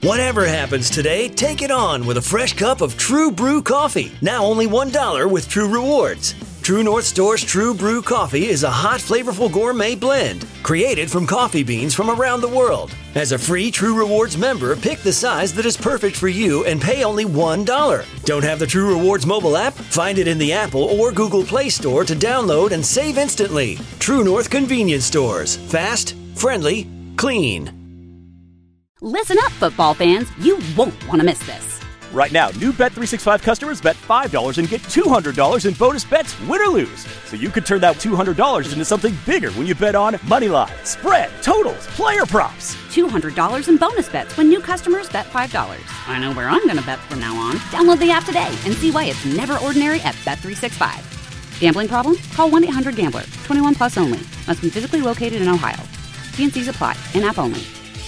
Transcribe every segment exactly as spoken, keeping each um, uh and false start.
Whatever happens today, take it on with a fresh cup of True Brew coffee. Now only one dollar with True Rewards. True North Store's True Brew coffee is a hot, flavorful gourmet blend created from coffee beans from around the world. As a free True Rewards member, pick the size that is perfect for you and pay only one dollar. Don't have the True Rewards mobile app? Find it in the Apple or Google Play Store to download and save instantly. True North Convenience Stores. Fast, friendly, clean. Listen up, football fans. You won't want to miss this. Right now, new Bet three sixty-five customers bet five dollars and get two hundred dollars in bonus bets, win or lose. So you could turn that two hundred dollars into something bigger when you bet on money line, spread, totals, player props. two hundred dollars in bonus bets when new customers bet five dollars. I know where I'm going to bet from now on. Download the app today and see why it's never ordinary at Bet three sixty-five. Gambling problem? Call one eight hundred gambler. twenty-one plus only. Must be physically located in Ohio. T and C's apply. In-app only.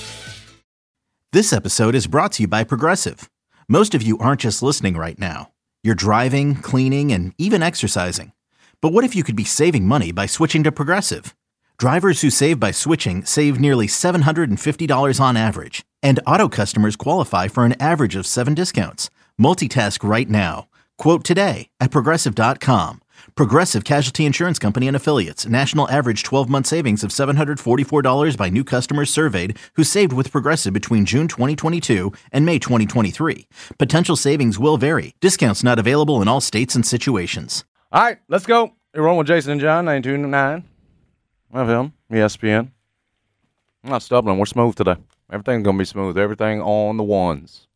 This episode is brought to you by Progressive. Most of you aren't just listening right now. You're driving, cleaning, and even exercising. But what if you could be saving money by switching to Progressive? Drivers who save by switching save nearly seven hundred fifty dollars on average. And auto customers qualify for an average of seven discounts. Multitask right now. Quote today at Progressive dot com. Progressive Casualty Insurance Company and Affiliates. National average twelve-month savings of seven hundred forty-four dollars by new customers surveyed who saved with Progressive between June twenty twenty-two and May twenty twenty-three. Potential savings will vary. Discounts not available in all states and situations. All right, let's go. You're rolling with Jason and John, ninety-two point nine. F M, E S P N. I'm not stumbling. We're smooth today. Everything's going to be smooth. Everything on the ones.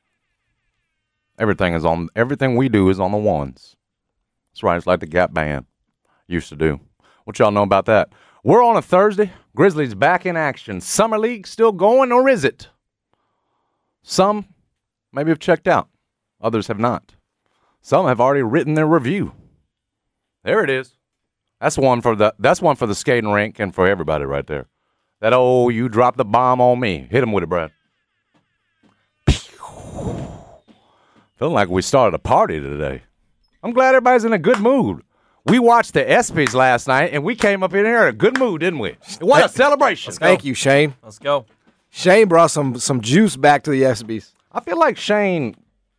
Everything is on. Everything we do is on the ones. That's right. It's like the Gap Band used to do. What y'all know about that? We're on a Thursday. Grizzlies back in action. Summer League still going, or is it? Some maybe have checked out. Others have not. Some have already written their review. There it is. That's one for the. That's one for the skating rink and for everybody right there. That oh, you dropped the bomb on me. Hit him with it, Brad. Feeling like we started a party today. I'm glad everybody's in a good mood. We watched the ESPYs last night, and we came up in here in a good mood, didn't we? What a celebration. Thank you, Shane. Let's go. Shane brought some some juice back to the ESPYs. I feel like Shane,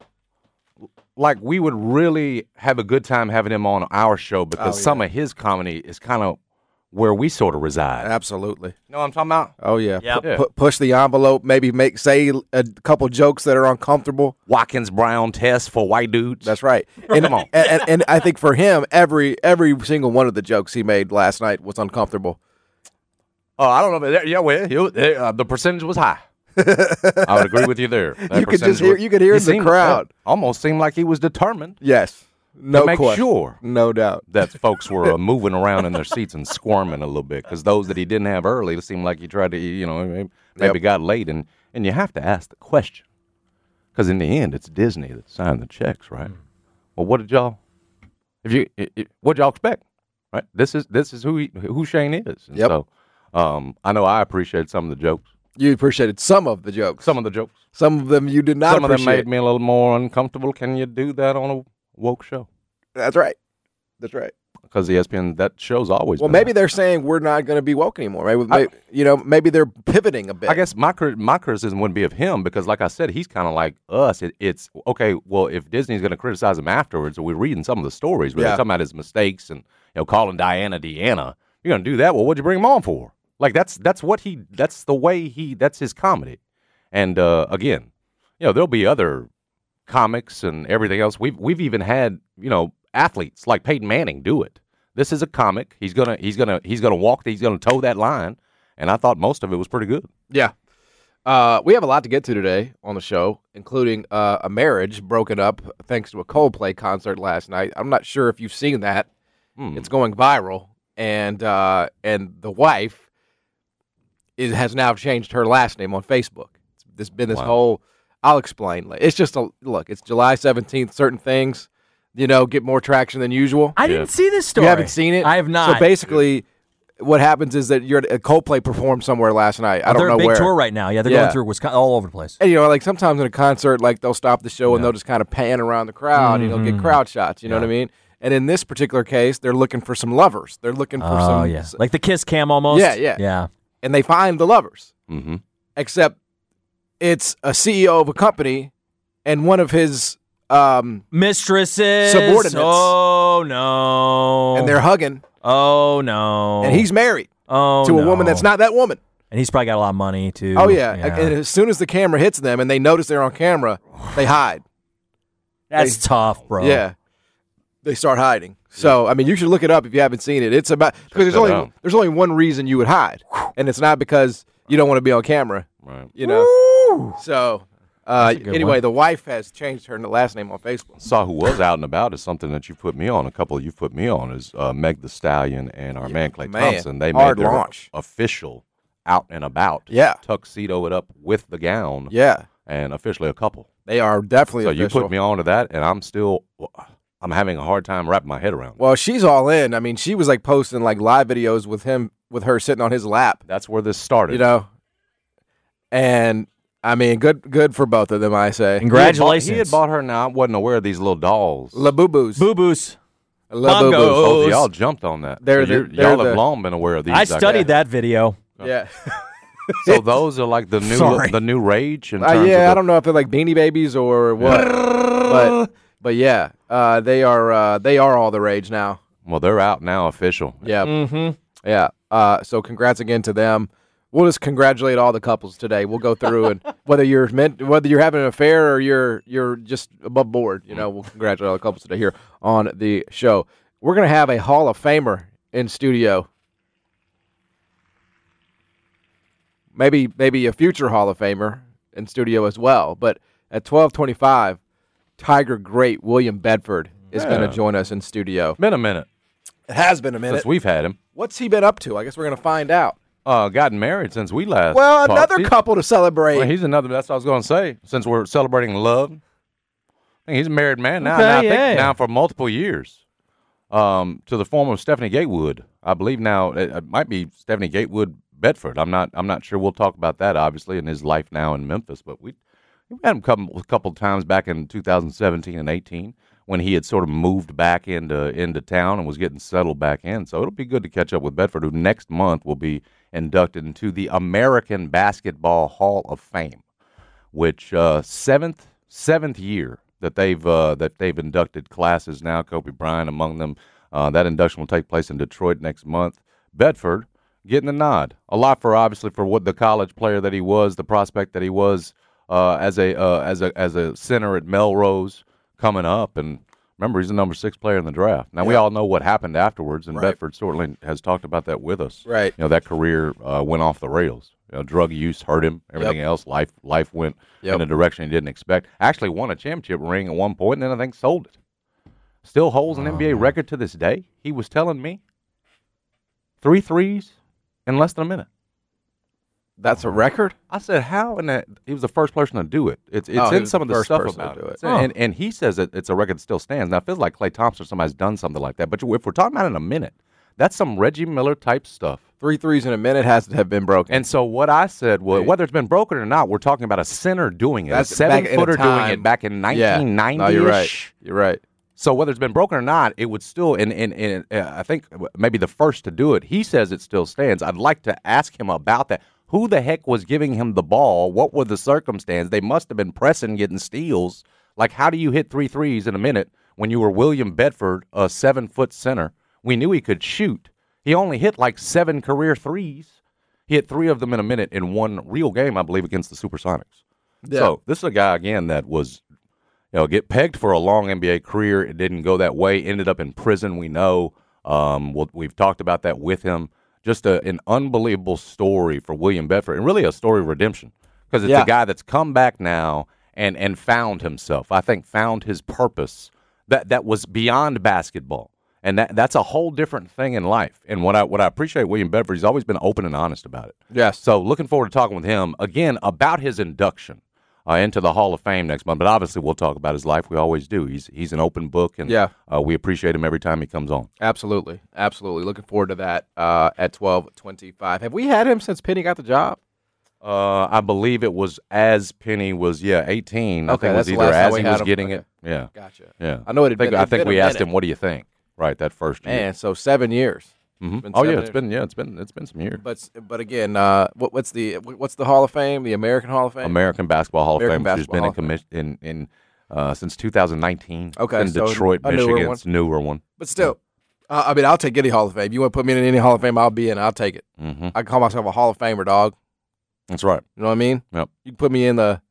like we would really have a good time having him on our show because oh, yeah. some of his comedy is kind of where we sort of reside. Absolutely. You know what I'm talking about? Oh, yeah. Yep. P- yeah. Pu- push the envelope, maybe make say a couple jokes that are uncomfortable. Watkins-Brown test for white dudes. That's right. And, Come on. And, and, and I think for him, every every single one of the jokes he made last night was uncomfortable. Oh, I don't know. But yeah, well, he, uh, the percentage was high. I would agree with you there. That you could just hear, was, you could hear the seemed, crowd. Almost seemed like he was determined. Yes. No to make question. sure. No doubt. That folks were uh, moving around in their seats and squirming a little bit because those that he didn't have early, it seemed like he tried to, you know, maybe yep. got late. And, and you have to ask the question because in the end, it's Disney that signed the checks, right? Mm. Well, what did y'all, if you, what did y'all expect, right? This is this is who he, who Shane is. And yep. So um, I know I appreciate some of the jokes. You appreciated some of the jokes. Some of the jokes. Some of them you did not Some appreciate. of them made me a little more uncomfortable. Can you do that on a woke show? That's right. That's right. Because E S P N, that show's always well, been maybe out. They're saying we're not going to be woke anymore. Maybe, I, maybe you know, maybe they're pivoting a bit. I guess my my criticism wouldn't be of him because, like I said, he's kind of like us. It, it's okay. Well, if Disney's going to criticize him afterwards, or we're reading some of the stories where yeah. they're talking about his mistakes and you know calling Diana Deanna, you're going to do that. Well, what'd you bring him on for? Like that's that's what he. That's the way he. That's his comedy. And uh, again, you know, there'll be other comics and everything else. We've we've even had you know athletes like Peyton Manning do it. This is a comic. He's gonna he's gonna he's gonna walk. He's gonna toe that line. And I thought most of it was pretty good. Yeah. Uh, we have a lot to get to today on the show, including uh, a marriage broken up thanks to a Coldplay concert last night. I'm not sure if you've seen that. Hmm. It's going viral, and uh, and the wife is has now changed her last name on Facebook. There's been this wow. whole. I'll explain. It's just a look. It's July seventeenth. Certain things, you know, get more traction than usual. I yeah. didn't see this story. You haven't seen it? I have not. So basically, what happens is that you're at a Coldplay performed somewhere last night. I oh, don't they're know a big where. tour right now. Yeah, they're yeah. going through Wisconsin, all over the place. And you know, like sometimes in a concert, like they'll stop the show yeah. and they'll just kind of pan around the crowd. Mm-hmm. You know, get crowd shots. You know yeah. what I mean? And in this particular case, they're looking for some lovers. They're looking for oh, some. Oh yeah, like the kiss cam almost. Yeah, yeah, yeah. And they find the lovers. Mm-hmm. Except it's a C E O of a company and one of his um, mistresses, subordinates. Oh no! And they're hugging. Oh no! And he's married oh, to a no. woman that's not that woman. And he's probably got a lot of money too. Oh yeah. yeah. And as soon as the camera hits them and they notice they're on camera, they hide. That's they, tough, bro. Yeah. They start hiding. So I mean, you should look it up if you haven't seen it. It's about because there's only out. there's only one reason you would hide, and it's not because you don't want to be on camera. Right. You know. Woo! So uh, good anyway, one. the wife has changed her last name on Facebook. Saw who was out and about is something that you put me on. A couple you put me on is uh, Meg the Stallion and our man Klay man. Thompson. They Hard made their launch. official out and about. Yeah. Tuxedo it up with the gown. Yeah. And officially a couple. They are definitely So official. you put me on to that, and I'm still, I'm having a hard time wrapping my head around it. Well, she's all in. I mean, she was like posting like live videos with him, with her sitting on his lap. That's where this started. You know. And I mean, good, good for both of them. I say. Congratulations. He had bought her. Now I wasn't aware of these little dolls. La Boo Boos. Boo boos. La Boo Boos. Bongos. Both of y'all jumped on that. They're So you're- the- they're y'all the- have long been aware of these. I guess. studied that video. Yeah. So those are like the new, Sorry. the new rage. In Uh, terms yeah, of the, I don't know if they're like Beanie Babies or what, but but yeah, uh, they are uh, they are all the rage now. Well, they're out now, official. Yeah, Mm-hmm. yeah. Uh, so congrats again to them. We'll just congratulate all the couples today. We'll go through and whether you're meant, whether you're having an affair or you're you're just above board, you know, we'll congratulate all the couples today here on the show. We're gonna have a Hall of Famer in studio. Maybe maybe a future Hall of Famer in studio as well. But at twelve twenty-five, Tiger great William Bedford is going to Yeah. join us in studio. Been a minute It has been a minute. since we've had him. What's he been up to? I guess we're going to find out. Uh, gotten married since we last. Well, talked. another He- couple to celebrate. Well, he's another. That's what I was going to say. Since we're celebrating love, I think he's a married man now. Okay, now I yeah. think now for multiple years. Um, to the form of Stephanie Gatewood, I believe now it, it might be Stephanie Gatewood Bedford. I'm not. I'm not sure. We'll talk about that obviously in his life now in Memphis. But we we had him come a couple of times back in two thousand seventeen and eighteen when he had sort of moved back into into town and was getting settled back in. So it'll be good to catch up with Bedford, who next month will be inducted into the American Basketball Hall of Fame, which uh, seventh seventh year that they've uh, that they've inducted classes now. Kobe Bryant among them. Uh, that induction will take place in Detroit next month. Bedford getting the nod. A lot for obviously for what the college player that he was, the prospect that he was uh, as a uh, as a as a center at Melrose coming up. And remember, he's the number six player in the draft. Now we all know what happened afterwards, and Right. Bedford certainly has talked about that with us. Right. You know, that career uh, went off the rails. You know, drug use hurt him. Everything Yep. else, life life went Yep. in a direction he didn't expect. Actually won a championship ring at one point, and then I think sold it. Still holds an N B A record to this day. He was telling me three threes in less than a minute. That's a record? I said, how? And that he was the first person to do it. It's it's Oh, he in was some the of the first stuff person to about do it. it. And and he says that it's a record that still stands. Now it feels like Klay Thompson or somebody's done something like that. But if we're talking about in a minute, that's some Reggie Miller type stuff. Three threes in a minute has to have been broken. And so what I said was, Right. whether it's been broken or not, we're talking about a center doing it, That's a seven back in a footer doing time- it back in Yeah. nineteen ninety. No, you're right. You're right. So whether it's been broken or not, it would still, and, and, and uh, I think maybe the first to do it, he says it still stands. I'd like to ask him about that. Who the heck was giving him the ball? What were the circumstances? They must have been pressing, getting steals. Like, how do you hit three threes in a minute when you were William Bedford, a seven-foot center? We knew he could shoot. He only hit like seven career threes. He hit three of them in a minute in one real game, I believe, against the Supersonics. Yeah. So this is a guy, again, that was, you know, get pegged for a long N B A career. It didn't go that way. Ended up in prison, we know. Um, we'll, we've talked about that with him. Just a, an unbelievable story for William Bedford, and really a story of redemption, because it's Yeah. a guy that's come back now and, and found himself. I think found his purpose that, that was beyond basketball. And that that's a whole different thing in life. And what I what I appreciate William Bedford, he's always been open and honest about it. Yes. So looking forward to talking with him again about his induction uh, into the Hall of Fame next month. But obviously we'll talk about his life. We always do. He's he's an open book, and Yeah. uh, we appreciate him every time he comes on. Absolutely. Absolutely. Looking forward to that uh, at twelve twenty-five. Have we had him since Penny got the job? Uh, I believe it was as Penny was yeah eighteen. I Okay, think it was that's the either last time as we he had was him. getting Okay. it. Yeah, Gotcha. yeah. I know it had I think, been- I it'd think been a we asked minute. him, "What do you think?" Right, that first year. Man, so seven years. Mm-hmm. Been Oh yeah, seven it's years. been yeah, it's been it's been some years. But but again, uh, what, what's the what's the Hall of Fame? The American Hall of Fame. American Basketball Hall American of Fame, which has Basketball been Hall in of Fame. commission in in uh, since two thousand nineteen. Okay, in so Detroit, a newer Michigan, one. it's a newer one. But still, uh, I mean, I'll take any Hall of Fame. You want to put me in any Hall of Fame, I'll be in. I'll take it. Mm-hmm. I call myself a Hall of Famer, dog. That's right. You know what I mean? Yep. You can put me in the,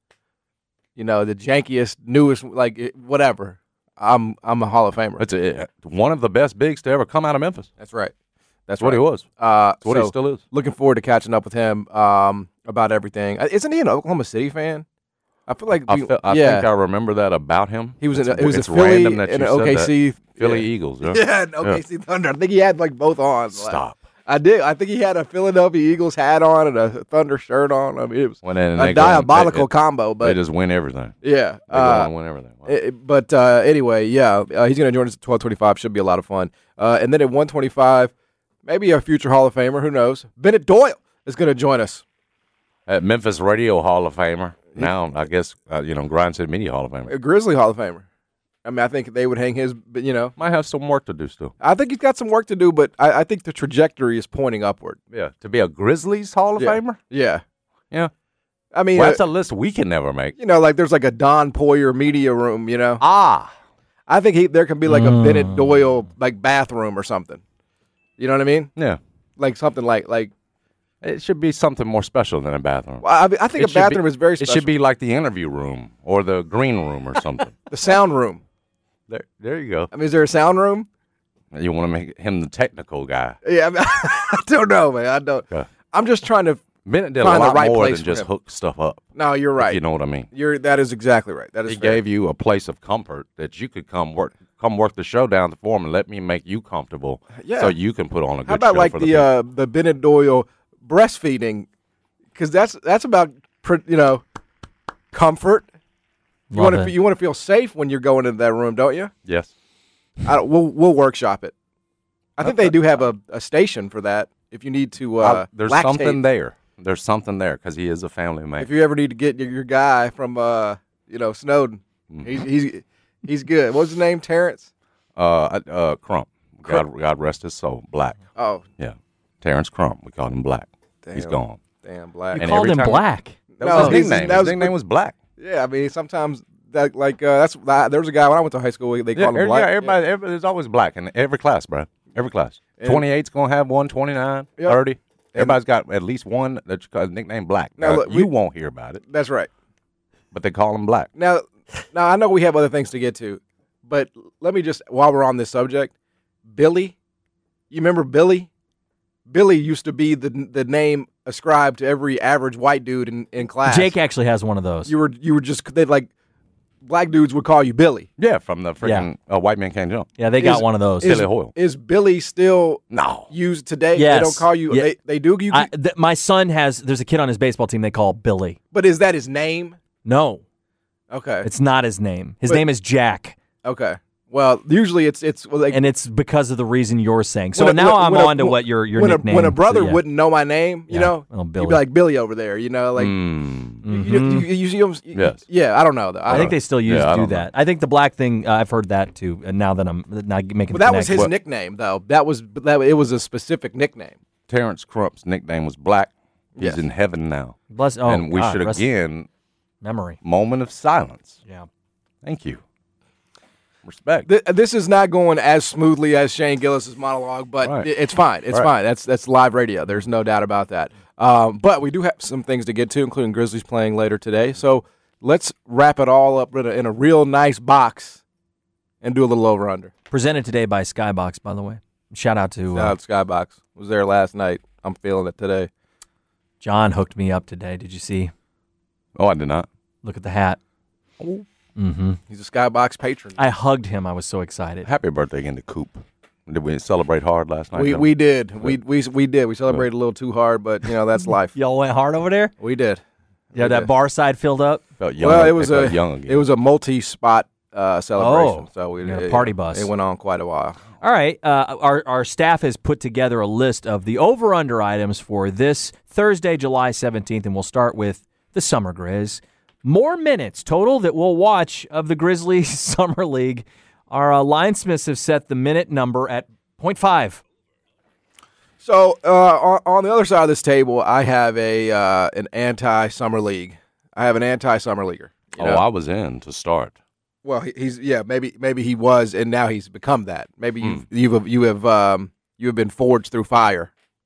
you know, the jankiest, newest, like it- whatever. I'm I'm a Hall of Famer. It's a, one of the best bigs to ever come out of Memphis. That's right. That's, That's what right. he was. Uh, That's what so he still is. Looking forward to catching up with him um, about everything. Uh, Isn't he an Oklahoma City fan? I feel like I, we- feel, I yeah. think I remember that about him. He was in It's- a, it was a it's Philly random that and you an said O K that. C Philly yeah. Eagles. Yeah, Yeah, and O K C Thunder. I think he had like both on. Stop. I did. I think he had a Philadelphia Eagles hat on and a Thunder shirt on. I mean, it was Went in and a they go and- diabolical they- combo. But they just win everything. yeah, They go uh, and win everything. Wow. it- but uh, anyway, yeah, uh, he's going to join us at twelve twenty-five. Should be a lot of fun. Uh, and then at one twenty-five, maybe a future Hall of Famer. Who knows? Bennett Doyle is going to join us. At Memphis Radio Hall of Famer. Now, I guess, uh, you know, Grind City Media Hall of Famer. A Grizzly Hall of Famer. I mean, I think they would hang his, but you know, Might have some work to do still. I think he's got some work to do, but I, I think the trajectory is pointing upward. Yeah. To be a Grizzlies Hall of Yeah. Famer? Yeah. Yeah. I mean, Well, uh, that's a list we can never make. you know, like there's like a Don Poyer media room, you know? Ah. I think he, there can be like a Bennett Doyle like bathroom or something. You know what I mean? Yeah. Like something like, like It should be something more special than a bathroom. well, I, mean, I think It a should bathroom be- is very It special. should be like the interview room or the green room or something. the sound room. there, there you go. I mean, is there a sound room? You want to make him the technical guy. Yeah, I, mean, I don't know, man. I don't. Okay. I'm just trying to. Bennett did a Find the lot right more place than for just him. hook stuff up. No, you're right. If you know what I mean. You're that is exactly right. That is He fair. gave you a place of comfort that you could come work, come work the show down for him and let me make you comfortable, Yeah. so you can put on a good How about show like for the the, people. uh, the Bennett Doyle breastfeeding? Because that's that's about pr- you know comfort. You Love want to it. you want to feel safe when you're going into that room, don't you? Yes. I don't, we'll we'll workshop it. I think they do have a, a station for that. If you need to, uh, I- there's lactate. something there. There's something there because he is a family man. If you ever need to get your, your guy from, uh, you know, Snowden, Mm-hmm. he's he's he's good. What's his name? Terrence. uh, uh, Crump. Crump. God, God rest his soul. Black. Oh, Yeah. Terrence Crump. We called him Black. He's Damn. gone. damn black. You And called every him time- black. That No, was his he's- nickname. that His was- nickname was Black. Yeah, I mean sometimes that like uh, that's that, there was a guy when I went to high school. They Yeah, called him yeah, black. everybody, everybody, there's always Black in every class, bro. Every class. And- twenty-eight's going to have one, twenty-nine, Yep. thirty. Everybody's got at least one that's got a nickname Black. Now, Uh, look, you we- won't hear about it, That's right. but they call him Black. Now, now I know we have other things to get to, but let me just while we're on this subject, Billy. You remember Billy? Billy used to be the the name ascribed to every average white dude in, in class. Jake actually has one of those. you were you were just they like black dudes would call you Billy. Yeah, from the freaking uh, White Man Can't Jump. yeah, they got Is- one of those. Is, Billy Hoyle. is Billy still No. used today? Yes. They don't call you. Yeah. They, they do. You, I, th- my son has. There's a kid on his baseball team they call Billy. but is that his name? No, Okay. it's not his name. His But- name is Jack, okay. Well, usually it's it's well, like and it's because of the reason you're saying. So when a- now when- I'm when a- on to what your your when nickname. A, when a brother so yeah. wouldn't know my name, you Yeah. know, Oh, you'd Billy. be like Billy over there, you know, like Mm. you, you, you, you see him. you- Yes. Yeah, I don't know though. I think they still use Yeah, I do don't know. that. I think the black thing. Uh, I've heard that too. And now that I'm not making. Well, the that was connection. his nickname though. That was that. It was a specific nickname. Terrence Crump's nickname was Black. He's Yes. in heaven now. Bless. Oh, and we God, should rest- again, memory. moment of silence. Yeah. Thank you. Respect. Th- this is not going as smoothly as Shane Gillis's monologue, but Right. it- it's fine. It's Right. fine. That's that's live radio. There's no doubt about that. Um, but we do have some things to get to, including Grizzlies playing later today. So let's wrap it all up in a, in a real nice box and do a little over under. Presented today by Skybox, by the way. Shout out to Shout uh, out Skybox. Was there last night. I'm feeling it today. John. Hooked me up today. Did you see? Oh, I did not. Look at the hat. Mm-hmm. He's a Skybox patron. I hugged him. I was so excited. Happy birthday again to Coop. Did we celebrate hard last night? we Joe? we did. We we we did. We celebrated a little too hard, but you know that's life. Y'all went hard over there. We did. Yeah, We that did. bar side filled up. felt young. Well, they it was a felt young again. it was a multi-spot uh, celebration. Oh, so we you got a it- party bus. It went on quite a while. All right. Uh, our our staff has put together a list of the over under items for this Thursday, July seventeenth, and we'll start with the Summer Grizz. More minutes total that we'll watch of the Grizzlies Summer League. Our uh, linesmiths have set the minute number at point five. So uh, on, on the other side of this table, I have a uh, an anti-summer league. I have an anti-summer leaguer. You oh, know? I was in to start. Well, he, he's yeah, maybe maybe he was, and now he's become that. Maybe Hmm. you've you've you have um, you have been forged through fire.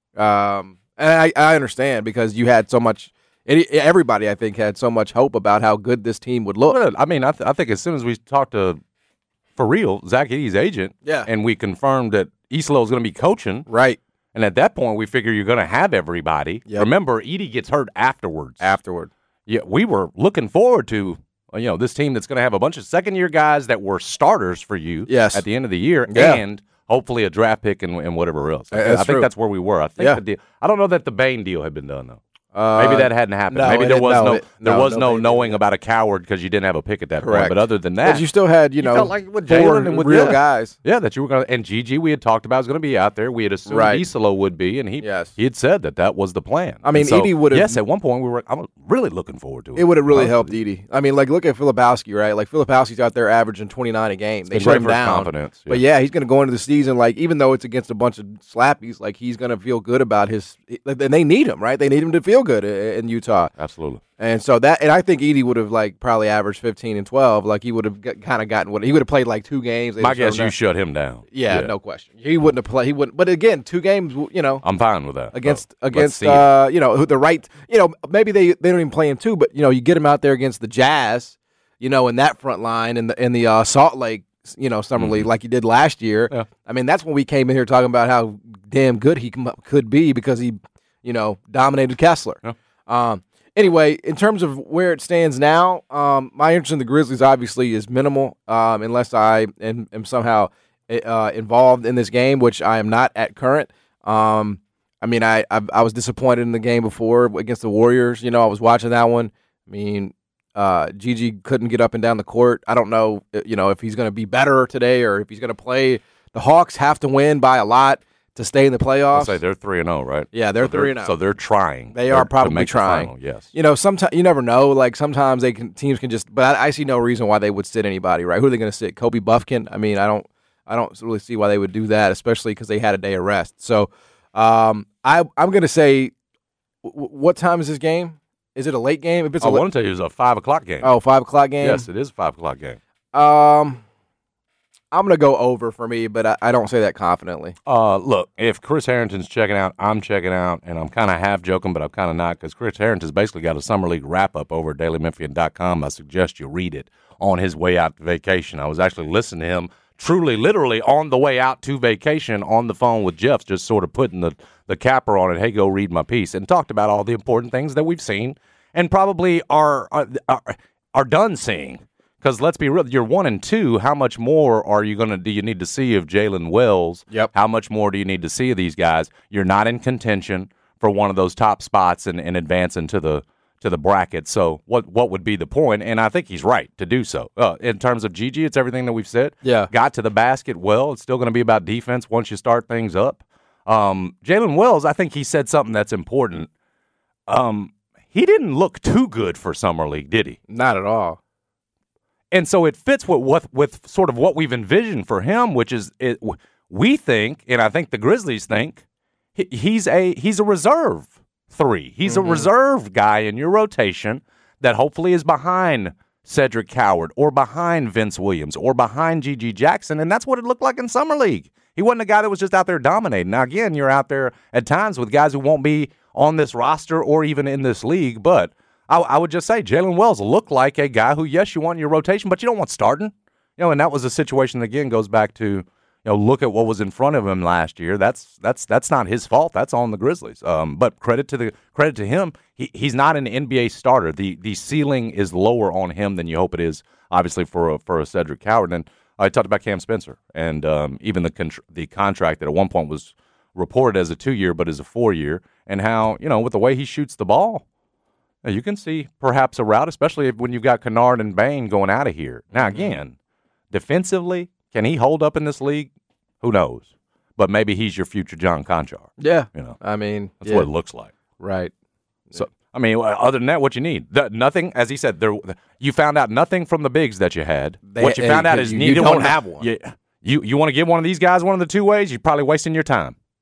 Um, and I, I understand because you had so much. It, everybody, I think, had so much hope about how good this team would look. Well, I mean, I, th- I think as soon as we talked to, for real, Zach Edey's agent, Yeah. and we confirmed that Islo is going to be coaching, Right. and at that point we figure you're going to have everybody. Yep. Remember, Edey gets hurt afterwards. Afterward. Yeah, we were looking forward to uh, you know this team that's going to have a bunch of second-year guys that were starters for you Yes. at the end of the year, Yeah. and hopefully a draft pick and, and whatever else. I, That's I think true. that's where we were. I think Yeah. the deal, I don't know that the Bain deal had been done though. Uh, Maybe that hadn't happened. no, Maybe it there didn't- was no, no, it- there no, was no no Bain knowing deal. about a coward because you didn't have a pick at that point. Correct. But other than that, But you still had, you know, felt like with four Jalen and with real yeah. guys. Yeah, that you were going to. And Gigi, we had talked about was going to be out there. We had assumed Right. Isolo would be, and he Yes. he had said that that was the plan. I mean, And so, Edey would've- Yes, at one point we were. I'm really looking forward to it. It would have really Honestly. helped Edey. I mean, like, look at Filipowski, right? Like, Filipowski's out there averaging twenty-nine a game. They been shut great him for his down. confidence, But yeah. yeah, he's going to go into the season, like, even though it's against a bunch of slappies, like, he's going to feel good about his – and they need him, right? They need him to feel good in in Utah. Absolutely. And so that – and I think Edey would have, like, probably averaged fifteen and twelve. Like, he would have kind of gotten what – he would have played, like, two games. They'd My have shut guess, him you down. shut him down. Yeah, no question. He wouldn't have played – he wouldn't – but again, two games, you know. I'm fine with that. Against So, let's against see it. uh you know who the right you know maybe they they don't even play him too, but you know you get him out there against the Jazz, you know, in that front line in the in the uh, Salt Lake you know summer league like he did last year. Yeah. I mean that's when we came in here talking about how damn good he com- could be because he you know dominated Kessler. Yeah. Um. Anyway, in terms of where it stands now, um, my interest in the Grizzlies obviously is minimal, um, unless I am, am somehow uh, involved in this game, which I am not at current. Um, I mean, I, I I was disappointed in the game before against the Warriors. You know, I was watching that one. I mean, uh, Gigi couldn't get up and down the court. I don't know, you know, if he's going to be better today or if he's going to play. The Hawks have to win by a lot to stay in the I'll playoffs. say they're three and zero, right? Yeah, they're So three and oh. So they're trying. They They're- are to probably make the trying. final, yes. You know, sometimes you never know. Like sometimes they can teams can just. But I, I see no reason why they would sit anybody. Right? Who are they going to sit? Kobe Buffkin? I mean, I don't. I don't really see why they would do that, especially because they had a day of rest. So, um, I I'm going to say, w- what time is this game? Is it a late game? If it's I a late, want to tell you it's a five o'clock game. oh five o'clock game. yes, it is a five o'clock game. Um, I'm going to go over for me, but I, I don't say that confidently. Uh, look, if Chris Harrington's checking out, I'm checking out, and I'm kind of half joking, but I'm kind of not because Chris Harrington's basically got a summer league wrap up over at daily memphian dot com. I suggest you read it on his way out to vacation. I was actually listening to him truly, literally on the way out to vacation on the phone with Jeff, just sort of putting the, the capper on it. Hey, go read my piece, and talked about all the important things that we've seen and probably are are, are, are done seeing. Because let's be real, you're one and two. How much more are you going to do? You need to see of Jalen Wells. Yep. How much more do you need to see of these guys? You're not in contention for one of those top spots and, and advancing to the to the bracket. So what what would be the point? And I think he's right to do so. Uh, in terms of Gigi, it's everything that we've said. Yeah. Got to the basket well. It's still going to be about defense once you start things up. Um, Jalen Wells, I think he said something that's important. Um, he didn't look too good for Summer League, did he? Not at all. And so it fits with, with with sort of what we've envisioned for him, which is it, we think, and I think the Grizzlies think, he, he's a he's a reserve three. He's Mm-hmm. a reserve guy in your rotation that hopefully is behind Cedric Coward or behind Vince Williams or behind Gigi Jackson, and that's what it looked like in Summer League. He wasn't a guy that was just out there dominating. Now, again, you're out there at times with guys who won't be on this roster or even in this league, but I, I would just say Jalen Wells looked like a guy who, yes, you want in your rotation, but you don't want starting. You know, and that was a situation that, again, goes back to, you know, look at what was in front of him last year. That's that's that's not his fault. That's on the Grizzlies. Um, but credit to the credit to him. He he's not an N B A starter. The the ceiling is lower on him than you hope it is, obviously, for a, for a Cedric Coward. And I talked about Cam Spencer and um, even the contr- the contract that at one point was reported as a two-year but is a four-year, and how, you know, with the way he shoots the ball, you can see perhaps a route, especially when you've got Kennard and Bain going out of here. Now, again, defensively, can he hold up in this league? Who knows? But maybe he's your future John Conchar. Yeah. You know, I mean, that's yeah. what it looks like. Right. So, I mean, other than that, what you need? The, nothing, as he said, there. You found out nothing from the bigs that you had. They- what you hey, found out you- is you neither don't one have one. Yeah, you you want to give one of these guys one of the two ways? You're probably wasting your time.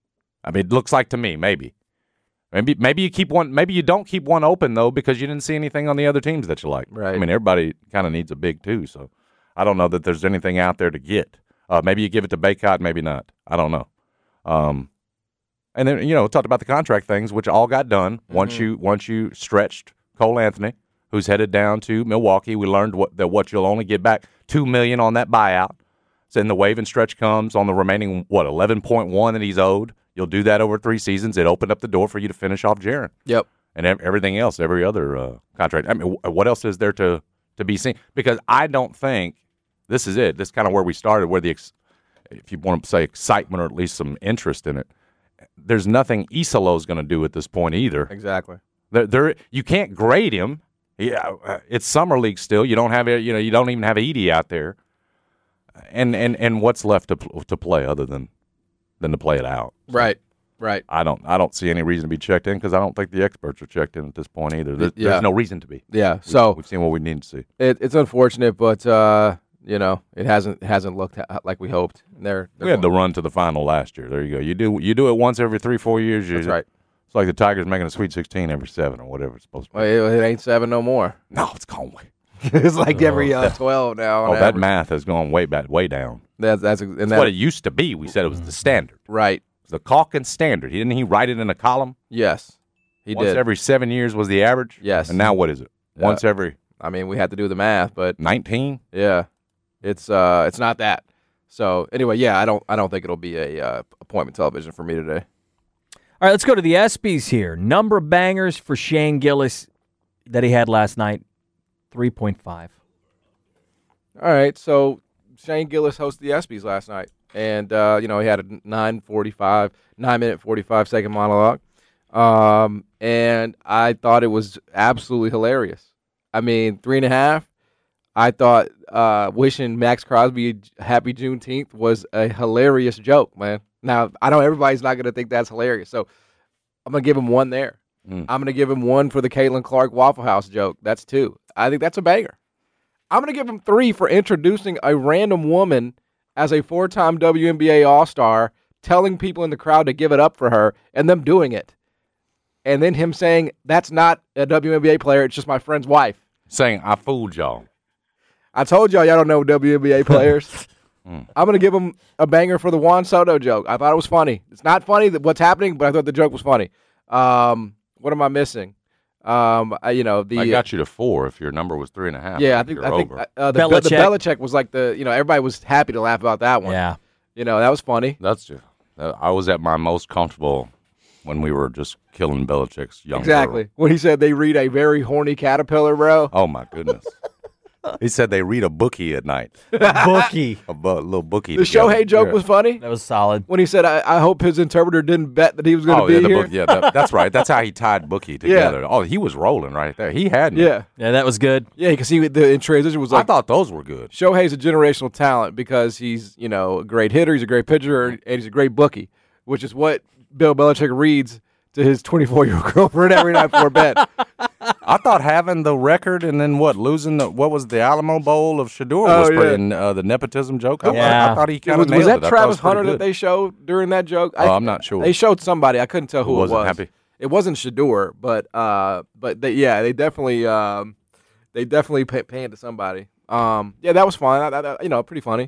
I mean, it looks like to me, maybe. Maybe maybe you keep one. Maybe you don't keep one open though because you didn't see anything on the other teams that you like. Right. I mean, everybody kind of needs a big too. So I don't know that there's anything out there to get. Uh, maybe you give it to Baycott, maybe not. I don't know. Um, and then you know, talked about the contract things, which all got done mm-hmm. once you once you stretched Cole Anthony, who's headed down to Milwaukee. We learned what, that what you'll only get back two million dollars on that buyout. So then the waive and stretch comes on the remaining what eleven point one that he's owed. You'll do that over three seasons. It opened up the door for you to finish off Jaren. Yep. And ev- everything else, every other uh, contract. I mean, w- what else is there to, to be seen? Because I don't think this is it. This is kind of where we started, where the, ex- if you want to say excitement or at least some interest in it, there's nothing Isolo's going to do at this point either. Exactly. There, there, you can't grade him. Yeah, uh, it's summer league still. You don't have it. You know, you don't even have Edey out there. And and and what's left to to play other than than to play it out? So right, right. I don't I don't see any reason to be checked in because I don't think the experts are checked in at this point either. There's, yeah. there's no reason to be. Yeah. We've, so we've seen what we need to see. It, it's unfortunate, but uh, you know it hasn't hasn't looked ha- like we hoped. They're, they're we had going. the run to the final last year. There you go. You do you do it once every three four years. You, That's right. It's like the Tigers making a Sweet sixteen every seven or whatever it's supposed to be. Well, it, it ain't seven no more. No, it's Conway. It's like every uh, twelve now. Oh, that math has gone way back, way down. That's that's, and That's that, what it used to be. We said it was the standard. right. It was the Calkins standard. He didn't he write it in a column? Yes, he Once did. every seven years was the average? Yes. And now what is it? Yeah. Once every I mean, we had to do the math, but nineteen? yeah, it's uh, it's not that. So anyway, yeah, I don't I don't think it'll be a uh, appointment television for me today. All right, let's go to the ESPYs here. Number of bangers for Shane Gillis that he had last night, three point five. All right, so Shane Gillis hosted the ESPYs last night, and uh, you know he had a nine forty-five, nine minute forty-five second monologue, um, and I thought it was absolutely hilarious. I mean, three and a half. I thought uh, wishing Max Crosby happy Juneteenth was a hilarious joke, man. Now I know everybody's not going to think that's hilarious, so I'm gonna give him one there. Mm. I'm gonna give him one for the Caitlin Clark Waffle House joke. That's two. I think that's a banger. I'm going to give him three for introducing a random woman as a four-time W N B A All-Star, telling people in the crowd to give it up for her, and them doing it. And then him saying, that's not a W N B A player, it's just my friend's wife. Saying, I fooled y'all. I told y'all y'all don't know W N B A players. mm. I'm going to give him a banger for the Juan Soto joke. I thought it was funny. It's not funny that what's happening, but I thought the joke was funny. Um, what am I missing? Um, I, you know, the I got you to four. If your number was three and a half, yeah, I think you're I think over. uh, the, Belichick. the Belichick was like the you know everybody was happy to laugh about that one. Yeah, you know that was funny. That's just, uh, I was at my most comfortable when we were just killing Belichick's young Exactly girl. when he said they read a very horny caterpillar, bro. Oh my goodness. He said they read a bookie at night. bookie. A bu- little bookie. The together. Shohei joke Yeah. was funny That was solid. when he said, "I, I hope his interpreter didn't bet that he was going to Oh be yeah, the here." book, yeah, that, that's right. That's how he tied Bookie together. Oh, he was rolling right there. He had me. Yeah, Yeah, that was good. yeah, because he the in transition was I like, thought those were good. Shohei's a generational talent because he's you know a great hitter, he's a great pitcher, and he's a great bookie, which is what Bill Belichick reads to his twenty-four-year-old girlfriend every night before bed. I thought having the record and then what losing the what was the Alamo Bowl of Shador was Oh, yeah. pretty uh, the nepotism joke. I, Yeah. I thought he kind Was, of nailed was that it. I thought it Travis was pretty Hunter that good. they showed during that joke? Oh, I'm not sure. They showed somebody. I couldn't tell who, Who it wasn't was. happy? It wasn't Shador, but uh, but they, yeah, they definitely um, they definitely pay, paying to somebody. Um, yeah, that was fun. I, I, you know, pretty funny.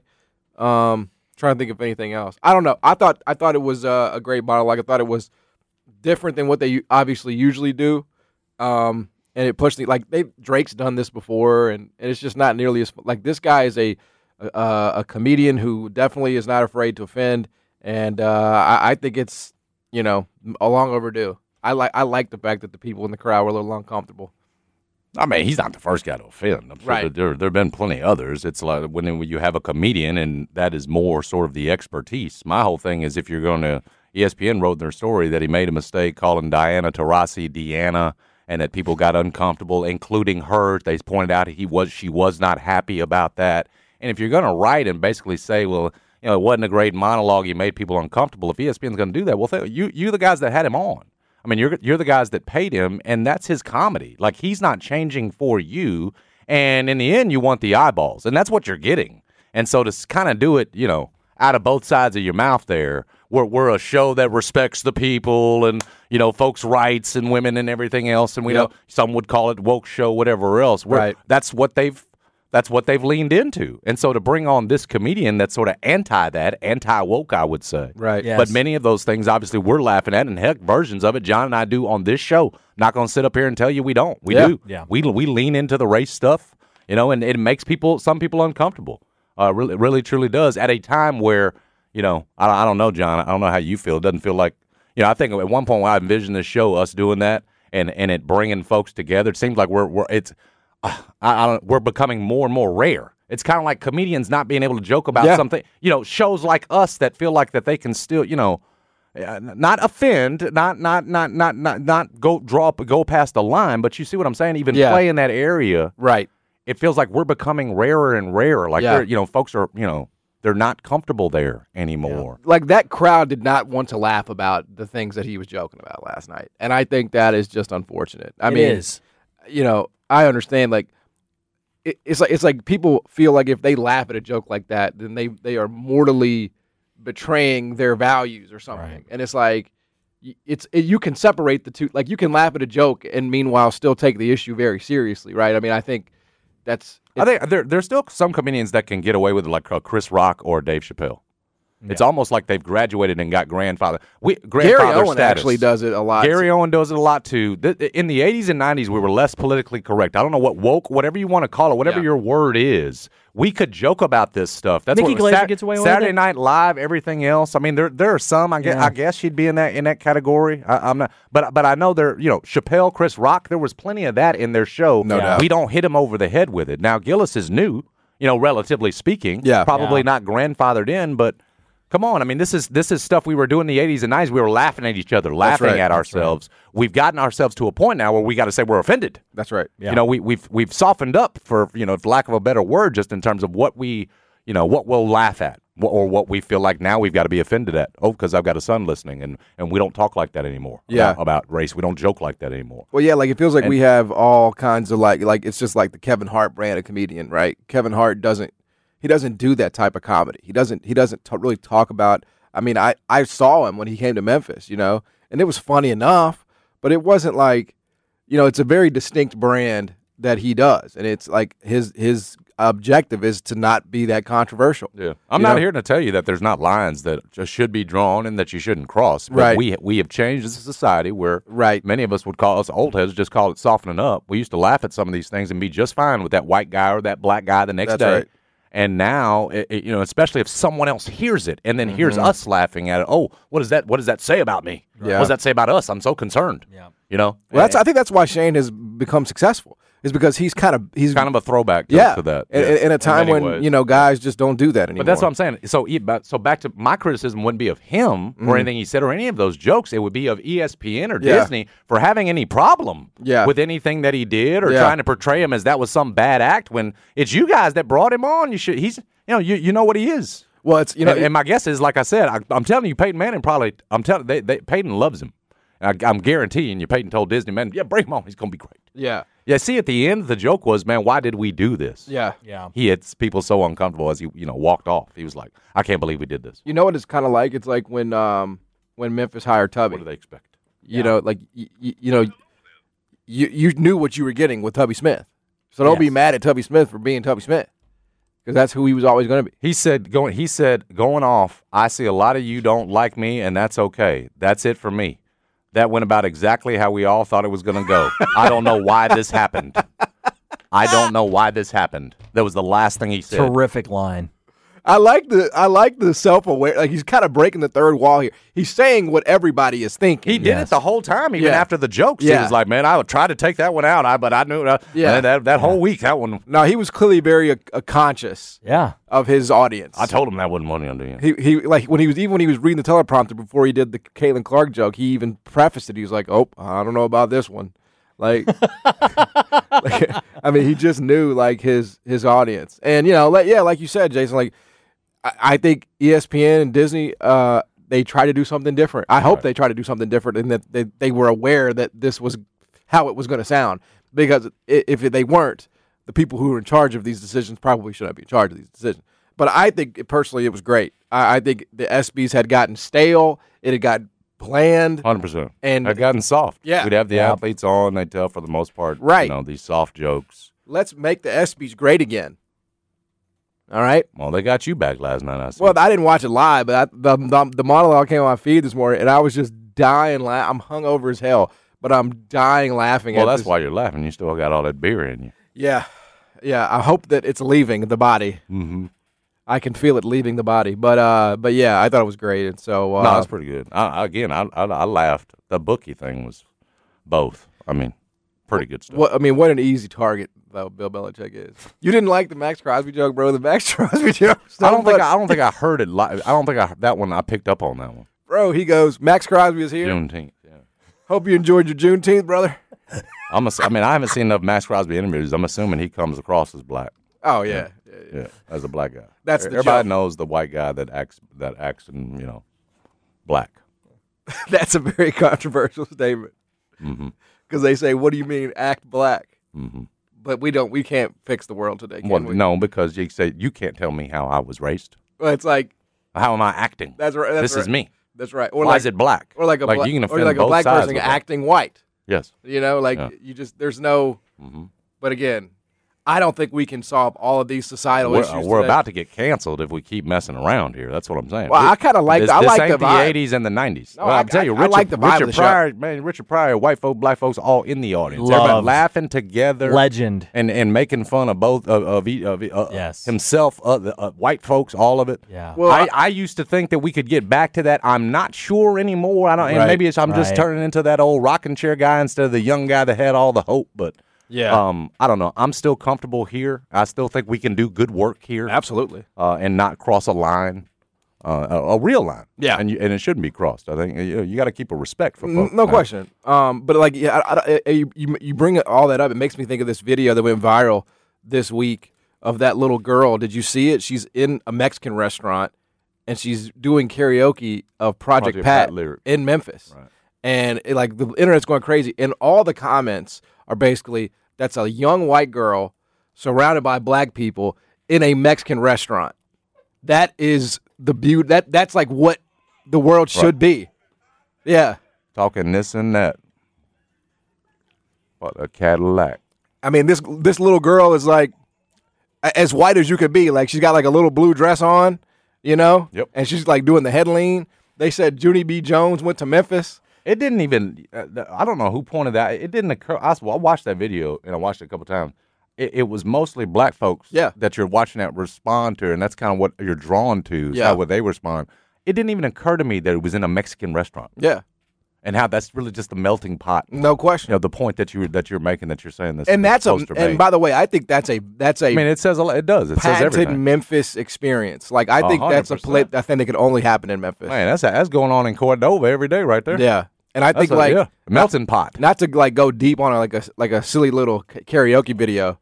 Um, trying to think of anything else. I don't know. I thought I thought it was uh, a great monologue. I thought it was different than what they obviously usually do. Um, and it pushed me like they Drake's done this before, and, and it's just not nearly as like this guy is a a, a comedian who definitely is not afraid to offend, and uh, I, I think it's you know a long overdue. I like I like the fact that the people in the crowd were a little uncomfortable. I mean, he's not the first guy to offend. I'm sure Right. that there there have been plenty others. It's like when you have a comedian, and that is more sort of the expertise. My whole thing is if you're going to E S P N wrote in their story that he made a mistake calling Diana Taurasi Deanna, and that people got uncomfortable, including her. They pointed out he was she was not happy about that. And if you're going to write and basically say, well, you know, it wasn't a great monologue, you made people uncomfortable. If E S P N's going to do that, well, th- you you the guys that had him on. I mean, you're you're the guys that paid him, and that's his comedy. Like, he's not changing for you, and in the end, you want the eyeballs, and that's what you're getting. And so to kind of do it, you know, out of both sides of your mouth there we're we're a show that respects the people and you know folks' rights and women and everything else, and we Yep. know some would call it woke show, whatever else. We're, Right. That's what they've that's what they've leaned into, and so to bring on this comedian that's sort of anti that, anti woke, I would say. Right. Yes. But many of those things, obviously, we're laughing at, and heck, versions of it, John and I do on this show. Not going to sit up here and tell you we don't. We Yeah. do. Yeah. We we lean into the race stuff, you know, and it makes people, some people, uncomfortable. Uh, really, really, truly does. At a time where, you know, I, I don't know, John. I don't know how you feel. It doesn't feel like, you know, I think at one point when I envisioned this show, us doing that, and and it bringing folks together. It seems like we're we're it's, uh, I, I don't, we're becoming more and more rare. It's kind of like comedians not being able to joke about Yeah. something. You know, shows like us that feel like that they can still, you know. Uh, not offend, not not not not not not go draw up, go past the line, but you see what I'm saying? Even Yeah. play in that area, Right. it feels like we're becoming rarer and rarer. Like Yeah. they're, you know, folks are, you know, they're not comfortable there anymore. Like that crowd did not want to laugh about the things that he was joking about last night, and I think that is just unfortunate. I It mean, is. you know, I understand. Like, it, it's like it's like people feel like if they laugh at a joke like that, then they they are mortally betraying their values or something. Right. And it's like y- it's it, you can separate the two. Like you can laugh at a joke and meanwhile still take the issue very seriously, right? I mean, I think that's I think there there's still some comedians that can get away with it, like uh, Chris Rock or Dave Chappelle. It's almost like they've graduated and got grandfather. We, grandfather Gary Owen status. actually does it a lot. Gary Owen does it a lot too. Th- In the eighties and nineties, we were less politically correct. I don't know what woke, whatever you want to call it, whatever Yeah. your word is. We could joke about this stuff. That's Nikki what Glaser gets away with Saturday it? Night Live, everything else. I mean, there there are some. I guess Yeah. I guess she'd be in that in that category. I, I'm not, but but I know there. You know, Chappelle, Chris Rock. There was plenty of that in their show. No doubt. We don't hit him over the head with it. Now Gillis is new. You know, relatively speaking. Yeah. Probably Yeah. not grandfathered in, but. Come on, I mean, this is this is stuff we were doing in the eighties and nineties. We were laughing at each other, laughing right, at that's ourselves. We've gotten ourselves to a point now where we got to say we're offended. That's right. Yeah. You know, we, we've we've softened up, for you know, for lack of a better word, just in terms of what we, you know, what we'll laugh at, wh- or what we feel like now we've got to be offended at. Oh, because I've got a son listening, and, and we don't talk like that anymore. Yeah. about, about race, we don't joke like that anymore. Well, yeah, like it feels like And- we have all kinds of like like it's just like the Kevin Hart brand of comedian, right? Kevin Hart doesn't he doesn't do that type of comedy. He doesn't he doesn't t- really talk about. I mean, I I saw him when he came to Memphis, you know, and it was funny enough, but it wasn't like, you know, it's a very distinct brand that he does, and it's like his his objective is to not be that controversial. Yeah, I'm You not know? here to tell you that there's not lines that just should be drawn and that you shouldn't cross. But Right. We we have changed as a society where Right. many of us would call us old heads, just call it softening up. We used to laugh at some of these things and be just fine with that white guy or that black guy the next That's day. right. And now, it, it- you know, especially if someone else hears it and then hears Mm-hmm. us laughing at it. Oh, what does that? What does that say about me? Yeah. What does that say about us? I'm so concerned. Yeah. You know, Well, that's I think that's why Shane has become successful. Is because he's kind of he's kind of a throwback to, yeah to that. in, yes, in a time many when ways. you know guys just don't do that anymore. But that's what I'm saying. So, e- but- so back to my criticism wouldn't be of him or anything he said or any of those jokes. It would be of E S P N or Yeah. Disney for having any problem Yeah. with anything that he did or Yeah. trying to portray him as that was some bad act. When it's you guys that brought him on, you should. He's, you know, you you know what he is. Well, it's you know and, and my guess is, like I said, I, I'm telling you, Peyton Manning probably. I'm telling they, they Peyton loves him. I, I'm guaranteeing you, Peyton told Disney, man, yeah, bring him on. He's gonna be great. yeah Yeah. See, at the end, the joke was, man, why did we do this? yeah. Yeah. He had people so uncomfortable as he, you know, walked off. He was like, I can't believe we did this. You know what it's kind of like? It's like when um when Memphis hired Tubby. What do they expect? You know, like y- y- you know, you you knew what you were getting with Tubby Smith. So don't be Yes. mad at Tubby Smith for being Tubby Smith, because that's who he was always going to be. He said, going. He said, going off. I see a lot of you don't like me, and that's okay. That's it for me. That went about exactly how we all thought it was going to go. I don't know why this happened. I don't know why this happened. That was the last thing he said. Terrific line. I like the I like the self aware. Like he's kind of breaking the third wall here. He's saying what everybody is thinking. He did Yes. it the whole time, even Yeah. after the jokes. He Yeah. was like, "Man, I would try to take that one out, I but I knew uh, Yeah. man, that that whole week that one. No, he was clearly very uh, uh, conscious Yeah. of his audience. I told him that wasn't money on the end. He he like when he was even when he was reading the teleprompter before he did the Caitlin Clark joke, he even prefaced it. He was like, "Oh, I don't know about this one." Like, like, I mean, he just knew like his his audience, and you know, like yeah, like you said, Jason. Like, I, I think E S P N and Disney, uh, they try to do something different. I hope they try to do something different, and that they they were aware that this was how it was going to sound. Because i- if they weren't, the people who are in charge of these decisions probably shouldn't be in charge of these decisions. But I think personally it was great. I, I think the ESPYs had gotten stale. It had got bland. one hundred percent. And had gotten soft. Yeah. We'd have the Yeah. athletes on. They'd tell for the most part, Right. you know, these soft jokes. Let's make the ESPYs great again. All right? Well, they got you back last night, I see. Well, I didn't watch it live, but I, the, the the monologue came on my feed this morning, and I was just dying. La- I'm hungover as hell, but I'm dying laughing. well, at that's this. why you're laughing. You still got all that beer in you. Yeah, yeah. I hope that it's leaving the body. Mm-hmm. I can feel it leaving the body. But uh, but yeah, I thought it was great, and so uh, no, it's pretty good. I, again, I, I I laughed. The bookie thing was both. I mean, pretty good stuff. What I mean, what an easy target though Bill Belichick is. You didn't like the Max Crosby joke, bro? The Max Crosby joke. I don't think I, I don't think I heard it. Li- I don't think I that one. I picked up on that one. Bro, he goes, Max Crosby is here. Juneteenth. Yeah. Hope you enjoyed your Juneteenth, brother. I'm. A, I mean, I haven't seen enough Max Crosby interviews. I'm assuming he comes across as black. Oh yeah, yeah, yeah. Yeah, as a black guy. That's the everybody joke. knows the white guy that acts that acts in you know black. That's a very controversial statement. Mm-hmm. Because they say, "What do you mean act black?" Mm-hmm. But we don't. We can't fix the world today. Can Well, we? no, because you say you can't tell me how I was raised. Well, it's like How am I acting? that's right. That's this right. is me. That's right. Or Why like, is it black? Or like a like bla- you can or offend like a both black sides person with that. acting white. Yes. You know, like Yeah. you just there's no. Mm-hmm. But again, I don't think we can solve all of these societal We're, issues. we're today. about to get canceled if we keep messing around here. That's what I'm saying. Well, I kinda like this, the- I this like ain't the vibe. eighties and the nineties. No, well, I- I'm telling you, I- I Richard, like the vibe of Richard the show. Pryor, man, Richard Pryor, white folk, black folks, all in the audience. Love. Everybody laughing together, Legend. and and making fun of both of of, e- of e- uh, Yes. himself, uh, the, uh, white folks, all of it. Yeah. Well, I, I used to think that we could get back to that. I'm not sure anymore. I don't. And Right. maybe it's I'm just Right. turning into that old rocking chair guy instead of the young guy that had all the hope. But Yeah. um, I don't know. I'm still comfortable here. I still think we can do good work here, Absolutely. uh, and not cross a line, uh, a, a real line. Yeah. and you, and it shouldn't be crossed. I think you, you got to keep a respect for N- folks. No man. question. Um, but like, yeah, I, I, I- you, you you bring all that up. It makes me think of this video that went viral this week of that little girl. Did you see it? She's in a Mexican restaurant and she's doing karaoke of Project, Project Pat, Pat lyrics. in Memphis. Right. And it, like the internet's going crazy, and all the comments are basically that's a young white girl surrounded by black people in a Mexican restaurant. That is the beauty. That that's like what the world should be. Yeah. Talking this and that. What a Cadillac. I mean, this this little girl is like a- as white as you could be. Like she's got like a little blue dress on, you know. Yep. And she's like doing the head lean. They said Junie B. Jones went to Memphis. It didn't even. Uh, I don't know who pointed that. It didn't occur. I, I watched that video and I watched it a couple times. It, it was mostly black folks. Yeah. That you're watching that respond to, and that's kind of what you're drawn to. Is Yeah. How would they respond? It didn't even occur to me that it was in a Mexican restaurant, Yeah. and how that's really just a melting pot. No question. You know the point that you that you're making that you're saying this. and this that's a poster and made. by the way, I think that's a that's a I mean, it says a lot. It does. It says patented everything. Memphis experience. Like I A think that's a hundred play. percent. I think it could only happen in Memphis. Man, that's that's going on in Cordova every day, right there. Yeah. And I think That's a- like yeah, a melting pot. not to like go deep on a, like a like a silly little k- karaoke video,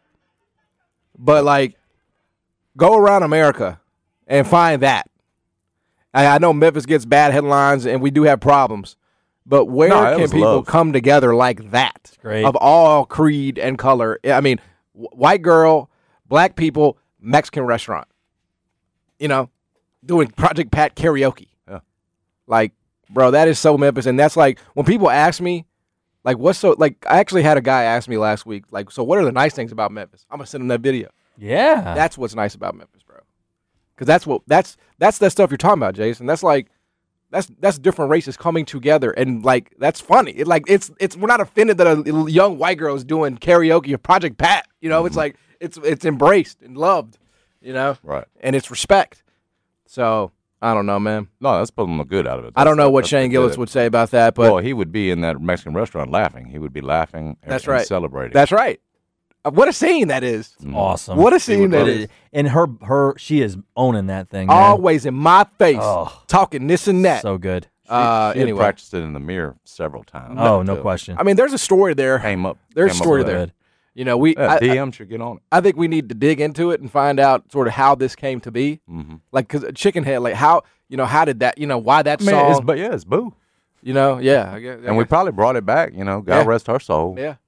but like go around America and find that. I, I know Memphis gets bad headlines and we do have problems, but where No, it can was people love. come together like that great. of all creed and color? I mean, wh- white girl, black people, Mexican restaurant, you know, doing Project Pat karaoke. Yeah. Like, bro, that is so Memphis. And that's like, when people ask me, like, what's so, like, I actually had a guy ask me last week, like, so what are the nice things about Memphis? I'm going to send him that video. Yeah. That's what's nice about Memphis, bro. Because that's what, that's, that's that stuff you're talking about, Jason. That's like, that's, that's different races coming together. And, like, that's funny. It, like, it's, it's, we're not offended that a young white girl is doing karaoke of Project Pat. You know, Mm-hmm. it's like, it's, it's embraced and loved, you know? Right. And it's respect. So, I don't know, man. No, that's pulling the good out of it. I don't That's- know what that's Shane the Gillis good. would say about that, but well, he would be in that Mexican restaurant laughing. He would be laughing and, That's and right. celebrating. that's right. Uh, What a scene that is. awesome. What a scene would that love is. it. And her, her, she is owning that thing. Man. Always in my face, Oh. talking this and that. So good. uh, She had anyway, practiced it in the mirror several times. Oh, no Uh, question. I mean, there's a story there. Came up. There's a came up story with there. that. You know, we. Yeah, I, D I, M should get on it. I think we need to dig into it and find out sort of how this came to be. Mm-hmm. Like, cause Chicken Head, like how you know how did that? You know, why that I mean, song? it's, but yeah, it's Boo. you know, yeah. I guess, I And we guess. probably brought it back. You know, God Yeah. rest her soul. yeah.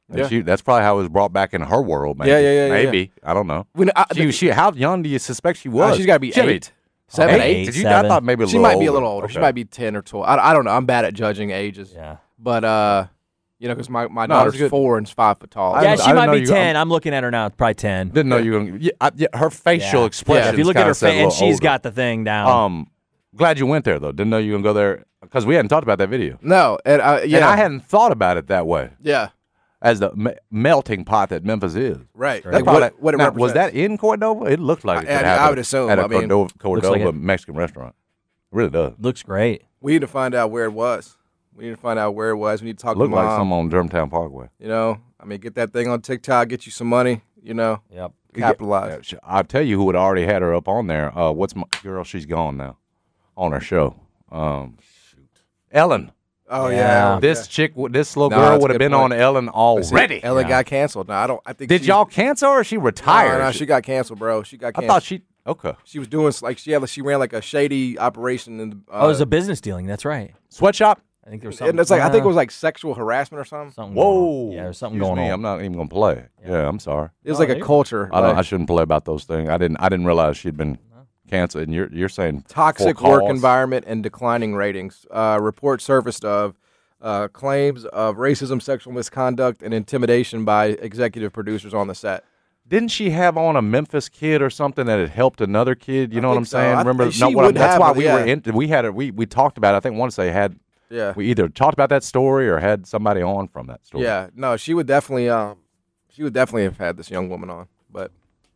And Yeah. she, that's probably how it was brought back in her world. Maybe. Yeah, yeah, yeah, yeah, Maybe I don't know. When I, She, she, how young do you suspect she was? Uh, she's got to be She had eight, seven, Eight, eight. Did you? seven. I thought maybe a She little might be a older. little older. She Okay. might be ten or twelve. I, I don't know. I'm bad at judging ages. Yeah. But uh, you know, because my, my No, it's daughter's good. four and is five foot tall. I Yeah, didn't- she I might didn't know be you- ten. I'm looking at her now. It's probably ten. Didn't know you were gonna. Yeah, I, yeah, her facial Yeah. expression. Yeah, if you look at her face, and she's got the thing down. Um, glad you went there though. Didn't know you were gonna go there because we hadn't talked about that video. No, and uh, yeah, And I hadn't thought about it that way yeah, as the me- melting pot that Memphis is. right. That's Like probably- what, what it now, was that represents. in Cordova? It looked like it I- could I- happen I would assume. at a I mean, Cordova, Cordova like it. Mexican restaurant. It really does. Looks great. We need to find out where it was. We need to find out where it was. We need to talk Looked to like mom. some on Germantown Parkway. You know, I mean, get that thing on TikTok, get you some money. You know, Yep. capitalize. Yeah, sh- I'll tell you who had already had her up on there. Uh, what's my girl? She's gone now on her show. Um, shoot, Ellen. Oh Yeah. yeah, This chick, w- this little No, girl that's a would have good been point. on Ellen But see, already. Ellen Yeah. got canceled. No, I don't. I think. Did she, y'all cancel her? Or she retired. No, no, she got canceled, bro. She got I canceled. thought she. Okay. she was doing like she had she ran like a shady operation in the. Uh, Oh, it was a business dealing. That's right. Sweatshop. I think there was something. and it's like I think it uh, was like sexual harassment or something. something. going Whoa. on. Yeah, there's something Excuse going me, on. I'm not even gonna play. Yeah, I'm sorry. It was Oh, like there a you go. culture. I don't. like, I shouldn't play about those things. I didn't. I didn't realize she'd been canceled. And you're you're saying toxic for work cause. environment and declining ratings. Uh, report surfaced of uh, claims of racism, sexual misconduct, and intimidation by executive producers on the set. Didn't she have on a Memphis kid or something that had helped another kid? You I know what think I'm so. saying? I- Remember? she no, what, would that's have why it, we yeah. were in. We had it. We we talked about it. I think once they had. Yeah, We either talked about that story or had somebody on from that story. yeah. No, she would definitely. Um, she would definitely have had this young woman on, but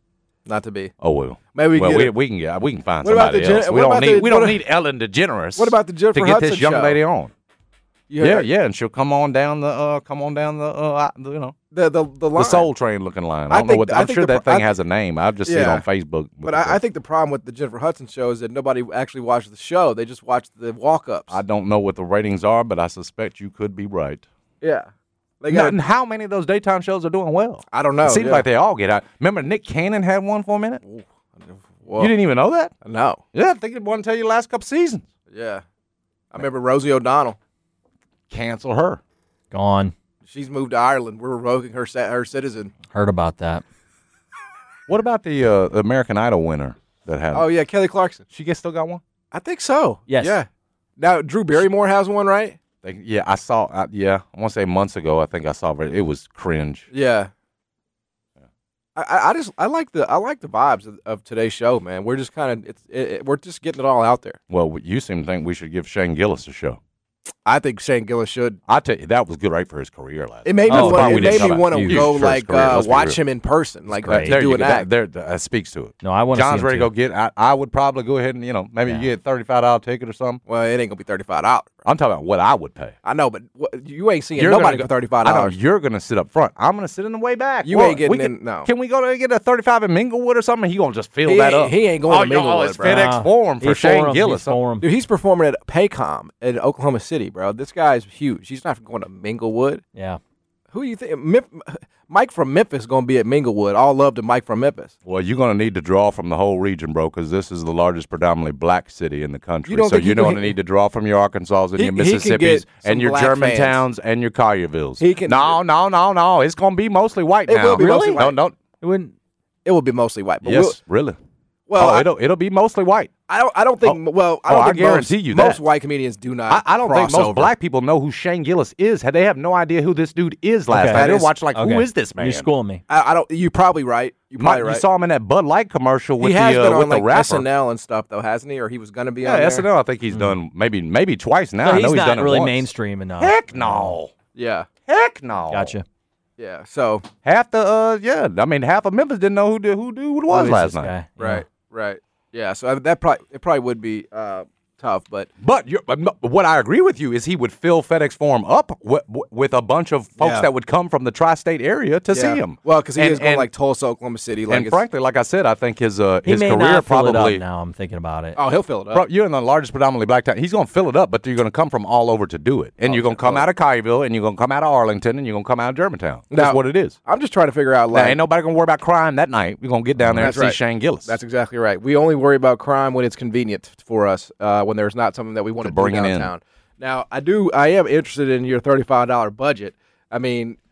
not to be. Oh well. Maybe we well, get we, it. we can get. We can find What about somebody the Jen- else. We what don't about need. the- we what don't a- need Ellen DeGeneres. What about the Jennifer to get this Hudson young show? lady on? You Yeah, heard- yeah, and she'll come on down the. Uh, come on down the. Uh, you know. The the the, line. The Soul Train looking line. I I don't know think- what. I I'm think sure the that pro- thing I has a name. I've just seen it Yeah. on Facebook. But I, I think the problem with the Jennifer Hudson show is that nobody actually watched the show. They just watched the walk-ups. I don't know what the ratings are, but I suspect you could be right. yeah. They No, got. and how many of those daytime shows are doing well? I don't know. It seems yeah. like they all get out. Remember, Nick Cannon had one for a minute. Whoa. You didn't even know that? No. Yeah, I think it wasn't until your last couple seasons. Yeah. I remember Rosie O'Donnell. Cancel her. Gone. She's moved to Ireland. We're revoking her sa- her citizen. Heard about that. What about the uh, the American Idol winner that had? Oh yeah, Kelly Clarkson. she get still got one. I think so. Yes. Yeah. Now Drew Barrymore has one, right? They, yeah, I saw. I, yeah, I want to say months ago. I think I saw it. It was cringe. Yeah. I, I I just I like the I like the vibes of, of today's show, man. We're just kind of it's it, it, we're just getting it all out there. Well, you seem to think we should give Shane Gillis a show. I think Shane Gillis should. I tell you, that was good right for his career last. It made me Oh, want. probably It we didn't made talk me about want to you. go Sure, like career, uh, let's be watch real. him in person, like great. to There do you an go. act. That, there, that speaks to it. No, I want to see John's him ready to too. go get. I, I would probably go ahead and you know maybe Yeah. you get thirty five dollar ticket or something. Well, it ain't gonna be thirty five dollars. I'm talking about what I would pay. I know, but what, you ain't seeing You're nobody gonna for go- thirty five I know dollars. you're going to sit up front. I'm going to sit in the way back. You Well, ain't getting we in- can- no. Can we go to get a thirty-five in Minglewood or something? He going to just fill He that ain't- up. he ain't going oh, to yo, Minglewood, it's bro. FedEx Forum for He's Shane for him. Gillis. He's for him. Dude, he's performing at Paycom in Oklahoma City, bro. This guy's huge. He's not going to Minglewood. Yeah. Who you think? Mem- Mike from Memphis going to be at Minglewood. All love to Mike from Memphis. Well, you're going to need to draw from the whole region, bro, because this is the largest predominantly black city in the country. You don't so think you're he- going to he- need to draw from your Arkansas and He- your he can get Mississippis some and your black fans. Germantowns and your Colliervilles. He can- no, no, no, no. It's going to be mostly white It now. will be mostly No, white. no. It wouldn't. It will be mostly white. But Yes, really. Well, oh, I- it'll it'll be mostly white. I don't. I don't think. Oh, well, I oh, don't I think guarantee most, you that. most white comedians do not. I, I don't think cross most over. black people know who Shane Gillis is. They have no idea who this dude is. Last Okay. night That they're is- watching like, Okay. who is this man? You're schooling me. I, I don't. You're probably right. You're Mike, probably you right. saw him in that Bud Light commercial with he has the been uh, on with like the rapper. S N L and stuff, though, hasn't he? Or he was going to be Yeah, on there. S N L. I think he's done maybe maybe twice now. So I know he's he's not done it really once. mainstream enough. Heck no. Yeah, Heck no. Gotcha. yeah. So Half the uh yeah, I mean half of Memphis didn't know who the, who who it was Who is last this night. guy? right, right. Yeah. So I, that probably it probably would be uh, tough, but But you're, but no, what I agree with you is he would fill FedEx Forum up w- w- with a bunch of folks Yeah. that would come from the tri-state area to yeah. see him. Well, because he And- is going and- like Tulsa, Oklahoma City. Like and it's, frankly, like I said, I think his uh He his may career not fill probably. it up now. I'm thinking about it. oh, he'll fill it up. Bro, you're in the largest predominantly black town. He's going to fill it up, but you're going to come from all over to do it. And Oh, you're going to sure. come out of Collierville, and you're going to come out of Arlington, and you're going to come out of Germantown. That's Now- what it is. I'm just trying to figure out Now, like ain't nobody going to worry about crime that night. We're going to get down there That's and see right. Shane Gillis. That's exactly right. We only worry about crime when it's convenient for us, uh, when there's not something that we want to, To bring do it in. downtown. Now, I do. I am interested in your thirty-five dollar budget. I mean,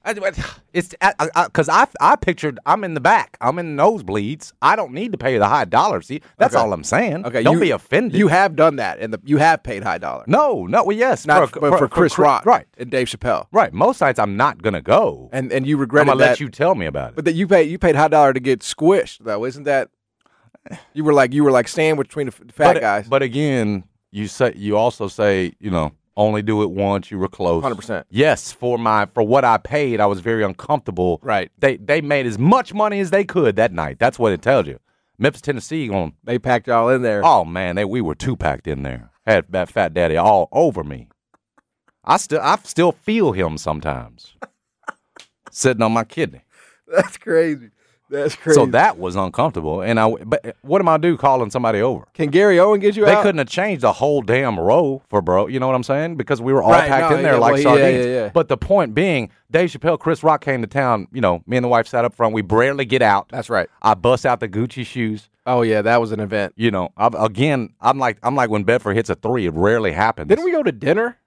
It's because I, I, I pictured I'm in the back. I'm in the nosebleeds. I don't need to pay the high dollar. See, that's Okay. all I'm saying. Okay, don't you, be offended. You have done that, and you have paid high dollar. no, no, well, yes, Not for, but for, Chris for- Rock, right, and Dave Chappelle, right. Most nights I'm not gonna go. and and you I'm regretted gonna that. let you tell me about it. But that you paid you paid high dollar to get squished, though, isn't that? You were like you were like sandwiched between the f- fat but, guys. But again, you say you also say you know only do it once. You were close. one hundred percent. Yes, for my for what I paid, I was very uncomfortable. Right. They they made as much money as they could that night. That's what it tells you. Memphis, Tennessee, on They packed y'all in there. oh man, they we were two packed in there. Had that fat daddy all over me. I still I still feel him sometimes, sitting on my kidney. That's crazy. That's crazy. So that was uncomfortable. And I but what am I do calling somebody over? Can Gary Owen get you They out? couldn't have changed the whole damn row for bro. You know what I'm saying? Because we were all Right, packed no, in there yeah, like well, yeah, sardines. yeah, yeah. But the point being, Dave Chappelle, Chris Rock came to town. You know, me and the wife sat up front. We barely get out. That's right. I bust out the Gucci shoes. Oh yeah, that was an event. You know, I, again, I'm like I'm like when Bedford hits a three. It rarely happens. Didn't we go to dinner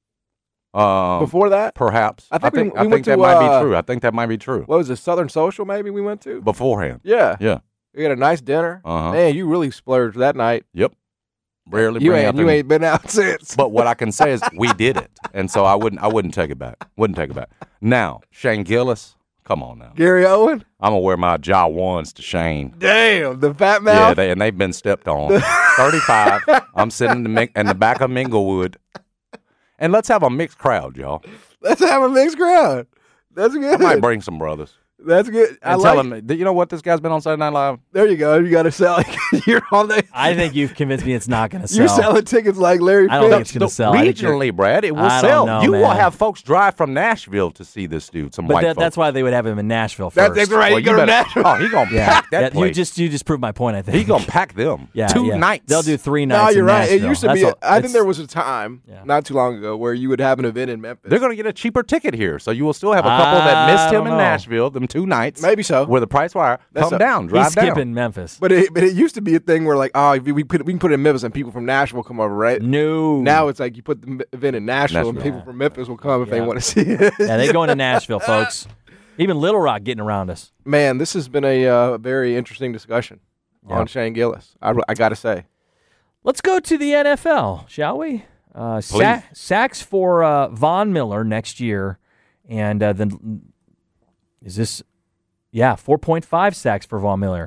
Um, before that? Perhaps. I think we- we I went think that to, might uh, be true. I think that might be true. What was it? Southern Social? Maybe we went to. Beforehand. Yeah. Yeah. We had a nice dinner. Uh-huh. Man, you really splurged that night. Yep. Rarely You bring ain't out you them- ain't been out since. But what I can say is we did it, and so I wouldn't I wouldn't take it back. Wouldn't take it back. Now Shane Gillis, come on now. Gary Owen. I'm gonna wear my jaw ones to Shane. Damn, the fat mouth. Yeah, they, and they've been stepped on. thirty-five. I'm sitting in the Min- in the back of Minglewood, and let's have a mixed crowd, y'all. Let's have a mixed crowd. That's good. I might bring some brothers. That's good. I And like. tell them, you know what? This guy's been on Saturday Night Live. There you go. You got to sell it. You're on the. I think you've convinced me it's not going to sell. You're selling tickets like Larry I don't Fitz. think it's going to sell. I think you're- Regionally, Brad, it will I don't sell. know, you will man. have folks drive from Nashville to see this dude. Some But white that, folks. that's why they would have him in Nashville That- first. that's right. Well, you go to better- Nashville. Oh, he gonna Yeah, pack that Yeah, place. you just you just proved my point. I think He gonna pack them. yeah, two yeah. nights. They'll do three No, nights. you're in right. It Nashville. used to That's be. all- I think it's- there was a time Yeah. not too long ago where you would have an event in Memphis. They're gonna get a cheaper ticket here, so you will still have a couple that missed I him don't in know. Nashville. Them two nights, Maybe so. Where the price wire, That's come a- down, drive He's down. skipping Memphis. But it, but it used to be a thing where like, oh, we we, put, we can put it in Memphis and people from Nashville come over, right? No. Now it's like you put the m- event in Nashville, and Nashville. people from Memphis will come if they Yeah. want to see it. yeah, they going to Nashville, folks. Even Little Rock getting around us. Man, this has been a uh, very interesting discussion Yeah. on Shane Gillis. I, I got to say. Let's go to the N F L, shall we? Uh, sa- sacks for uh, Von Miller next year, and uh, then is this? Yeah, four point five sacks for Von Miller.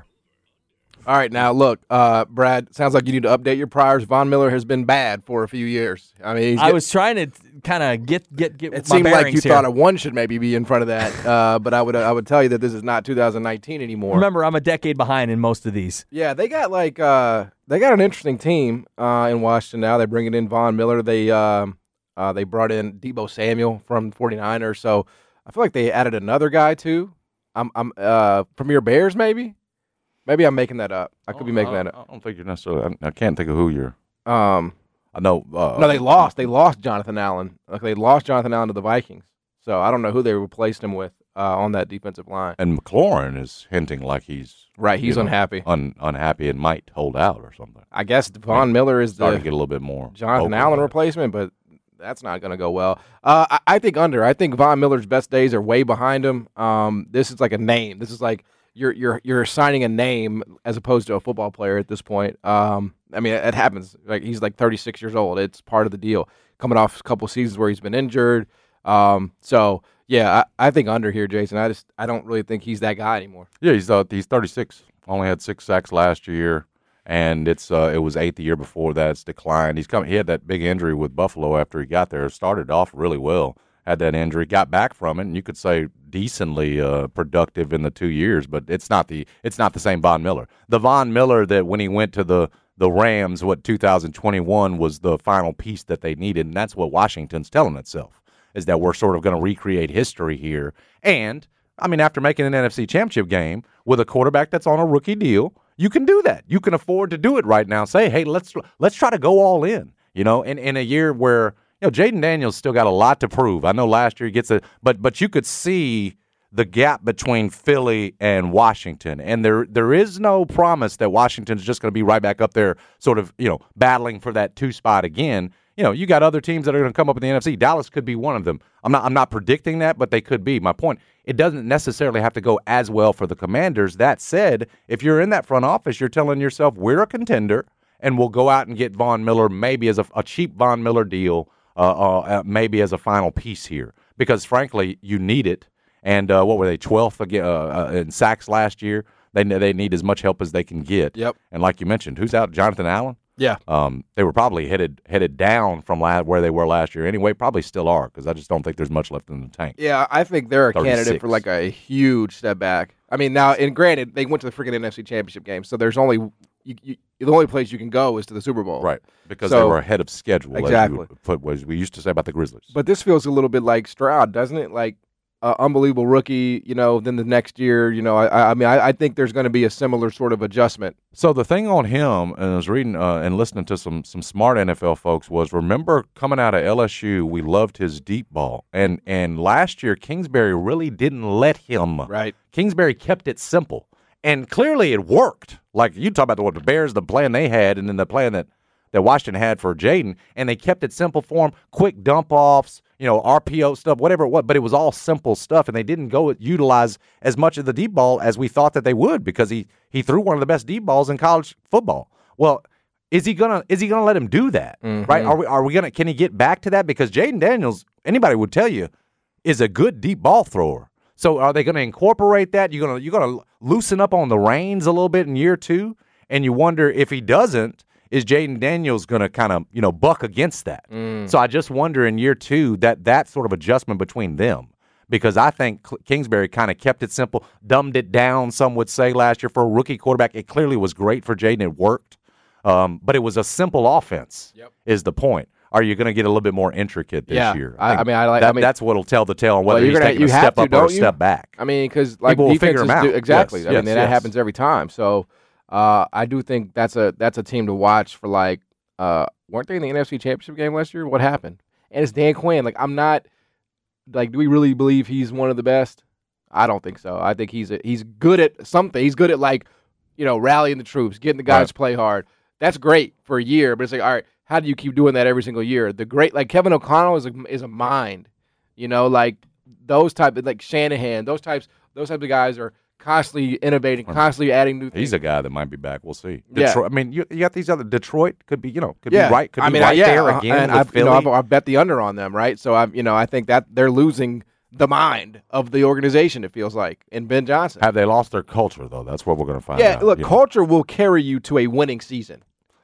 All right, now look, uh, Brad. Sounds like you need to update your priors. Von Miller has been bad for a few years. I mean, he's I get- was trying to kind of get get get. It my seemed like you bearings here. thought a one should maybe be in front of that, uh, but I would I would tell you that this is not two thousand nineteen anymore. Remember, I'm a decade behind in most of these. Yeah, they got like uh, they got an interesting team uh, in Washington now. They're bringing in Von Miller. They um, uh, they brought in Deebo Samuel from 49ers. So I feel like they added another guy too. I'm I'm uh, Premier Bears maybe. Maybe I'm making that up. I could be making I, that up. I don't think you're necessarily. I, I can't think of who you're. Um, I know. Uh, no, they lost. They lost Jonathan Allen. Like they lost Jonathan Allen to the Vikings. So I don't know who they replaced him with uh, on that defensive line. And McLaurin is hinting like he's Right, he's you know, unhappy. un, unhappy, and might hold out or something. I guess Von Miller is Starting the to get a little bit more. Jonathan vocal Allen about it. replacement, but that's not going to go well. Uh, I, I think under. I think Von Miller's best days are way behind him. Um, this is like a name. This is like you're you're you're assigning a name as opposed to a football player at this point. Um, I mean, it, it happens. Like he's like thirty-six years old. It's part of the deal. Coming off a couple seasons where he's been injured. Um, so yeah, I, I think under here, Jason. I just I don't really think he's that guy anymore. Yeah, he's uh, he's thirty-six. Only had six sacks last year, and it's uh, it was eight the year before that. It's declined. He's come. He had that big injury with Buffalo after he got there. Started off really well. Had that injury, got back from it, and you could say decently uh, productive in the two years. But it's not the it's not the same Von Miller. The Von Miller that when he went to the the Rams, what two thousand twenty-one was the final piece that they needed, and that's what Washington's telling itself is that we're sort of going to recreate history here. And I mean, after making an N F C Championship game with a quarterback that's on a rookie deal, you can do that. You can afford to do it right now. Say, hey, let's let's try to go all in. You know, in, in a year where you know Jaden Daniels still got a lot to prove. I know last year he gets a, but but you could see the gap between Philly and Washington, and there there is no promise that Washington's just going to be right back up there, sort of you know battling for that two spot again. you know, you got other teams that are going to come up in the N F C. Dallas could be one of them. I'm not I'm not predicting that, but they could be. My point, it doesn't necessarily have to go as well for the Commanders. That said, if you're in that front office, you're telling yourself, we're a contender, and we'll go out and get Von Miller, maybe as a, a cheap Von Miller deal, uh, uh, maybe as a final piece here. Because, frankly, you need it. And uh, what were they, twelfth again, uh, uh, in sacks last year? They they need as much help as they can get. Yep. And like you mentioned, who's out? Jonathan Allen? Yeah. Um, they were probably headed headed down from la- where they were last year anyway. Probably still are, because I just don't think there's much left in the tank. Yeah, I think they're a thirty-six candidate for like a huge step back. I mean, now, and granted, they went to the freaking N F C Championship game, so there's only you, you, the only place you can go is to the Super Bowl. Right, because So- they were ahead of schedule, Exactly. as you put, as we used to say about the Grizzlies. But this feels a little bit like Stroud, doesn't it? Like, uh, unbelievable rookie, you know, then the next year, you know, I, I mean, I, I think there's going to be a similar sort of adjustment. So the thing on him, and I was reading uh, and listening to some some smart N F L folks, was remember coming out of L S U, we loved his deep ball, and and last year Kingsbury really didn't let him. Right. Kingsbury kept it simple, and clearly it worked. Like you talk about the what the Bears, the plan they had, and then the plan that that Washington had for Jaden, and they kept it simple for him, quick dump offs, you know, R P O stuff, whatever it was, but it was all simple stuff, and they didn't go utilize as much of the deep ball as we thought that they would, because he he threw one of the best deep balls in college football. Well, is he gonna is he gonna let him do that? Mm-hmm. Right? Are we are we gonna can he get back to that? Because Jaden Daniels, anybody would tell you, is a good deep ball thrower. So are they going to incorporate that? You're gonna you're gonna loosen up on the reins a little bit in year two, and you wonder if he doesn't, is Jaden Daniels going to kind of, you know, buck against that? Mm. So I just wonder in year two that that sort of adjustment between them, because I think Kingsbury kind of kept it simple, dumbed it down, some would say, last year for a rookie quarterback. It clearly was great for Jaden. It worked. Um, but it was a simple offense, Yep. is the point. Are you going to get a little bit more intricate this Yeah, year? I- I mean, I like- that, I mean- that's what will tell the tale on Well, whether you're he's gonna- taking you a have step to, up or a don't you? step back. I mean, because like People will figure defenses him out. do, exactly. Yes, I mean, yes, that yes. happens every time. So uh, I do think that's a that's a team to watch for. Like, uh, weren't they in the N F C Championship game last year? What happened? And it's Dan Quinn. Like, I'm not like, do we really believe he's one of the best? I don't think so. I think he's a, he's good at something. He's good at, like, you know, rallying the troops, getting the guys Right. to play hard. That's great for a year, but it's like, all right, how do you keep doing that every single year? The great, like Kevin O'Connell is a, is a mind, you know, like those type of, like Shanahan, those types, those types of guys are constantly innovating, constantly adding new things. He's a guy that might be back. We'll see. Yeah. Detroit, I mean, you, you got these other Detroit could be, you know, could yeah, be right, could I be mean, right I, yeah, there uh, again and with I've, you Philly. know, I've, I've bet the under on them, right? So I, you know, I think that they're losing the mind of the organization. It feels like in Ben Johnson. Have they lost their culture though? That's what we're going to find yeah, out. look, you know. culture will carry you to a winning season.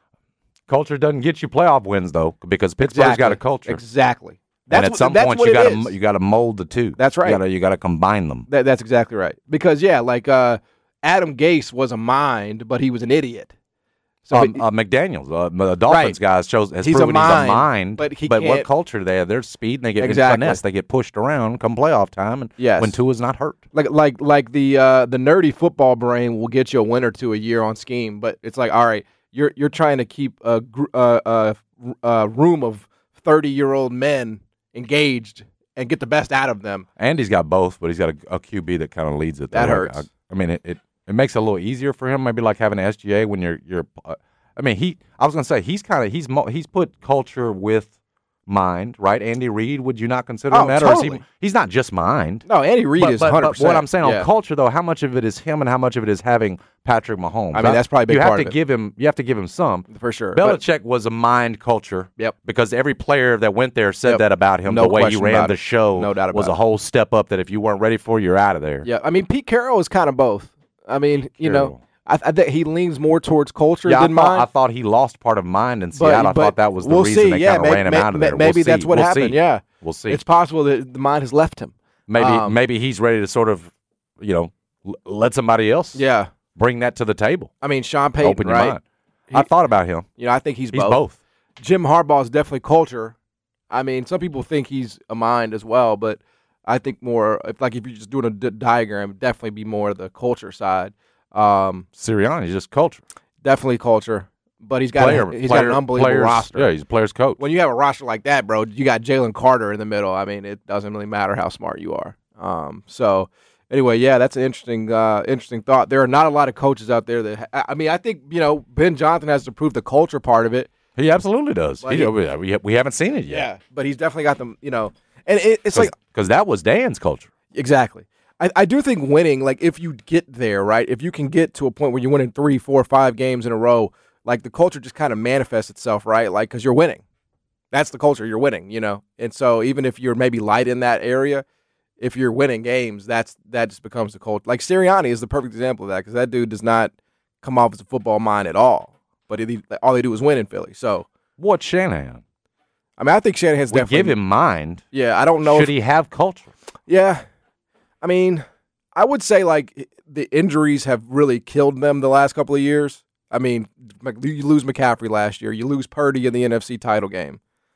Culture doesn't get you playoff wins though, because Pittsburgh's got a culture. Exactly. And That's at what, some that's point what you it got is. to you got to mold the two. That's right. You got to you got to combine them. That, that's exactly right. Because yeah, like uh, Adam Gase was a mind, but he was an idiot. So um, he- uh, McDaniels, uh, the Dolphins Right. guys, shows has He's a proven mind, he's a mind. but he what can't- culture do they have? Their speed, and they get Exactly. finesse. They get pushed around come playoff time, and Yes. when Tua's not hurt. like like like the uh, the nerdy football brain will get you a win or two a year on scheme, but it's like, all right, you're you're trying to keep a gr- uh, uh, uh, room of thirty year old men engaged and get the best out of them. Andy's got both, but he's got a, a Q B that kind of leads it. That though. hurts. I, I mean, it, it it makes it a little easier for him. Maybe like having an S G A when you're you're. Uh, I mean, he. I was gonna say he's kind of he's mo- he's put culture with mind, right? Andy Reid, would you not consider him Oh, that? Or is totally. he, he's not just mind. No, Andy Reid But, is but, one hundred but percent. what I'm saying yeah. on culture, though, how much of it is him and how much of it is having Patrick Mahomes? I mean, that's probably a big you have part to of it. give him. You have to give him some. For sure. But- Belichick was a mind culture. Yep. Because every player that went there said Yep. that about him. No the way he question ran about the it. show No doubt was about a it. whole step up. That if you weren't ready for, you're out of there. Yeah, I mean, Pete Carroll is kind of both. I mean, you know, Carroll. I, I think he leans more towards culture Yeah, I than thought, mine. I thought he lost part of mind in But- Seattle. I but thought that was the we'll reason see. they Yeah, kind of may- ran him may- out of may- there. maybe We'll that's see. what We'll happened. See. Yeah, We'll see. It's possible that the mind has left him. Maybe Um, maybe he's ready to sort of, you know, l- let somebody else Yeah, bring that to the table. I mean, Sean Payton, Open your right? mind. I thought about him. You know, I think he's, He's both. both. Jim Harbaugh is definitely culture. I mean, some people think he's a mind as well, but I think more, if like if you're just doing a d- diagram, it'd definitely be more the culture side. Um, Sirianni's just culture. definitely culture, but he's got Player, a, he's player, got an unbelievable players, roster. Yeah, he's a player's coach. When you have a roster like that, bro, you got Jalen Carter in the middle. I mean, it doesn't really matter how smart you are. Um, so anyway, yeah, that's an interesting, uh, interesting thought. There are not a lot of coaches out there that. Ha- I mean, I think you know Ben Johnson has to prove the culture part of it. He absolutely does. Like He- he- we, we haven't seen it yet. Yeah, but he's definitely got them. You know, and it, it's like Because that was Dan's culture. exactly. I, I do think winning, like if you get there, right? If you can get to a point where you're winning three, four, five games in a row, like the culture just kind of manifests itself, right? Like because you're winning. That's the culture. You're winning, you know. And so even if you're maybe light in that area, if you're winning games, that's that just becomes the culture. Like Sirianni is the perfect example of that because that dude does not come off as a football mind at all. But it, all they do is win in Philly. So What Shanahan? I mean, I think Shanahan's We definitely give him mind. Yeah, I don't know. Should if, he have culture? Yeah, I mean, I would say like the injuries have really killed them the last couple of years. I mean, you lose McCaffrey last year, you lose Purdy in the N F C title game.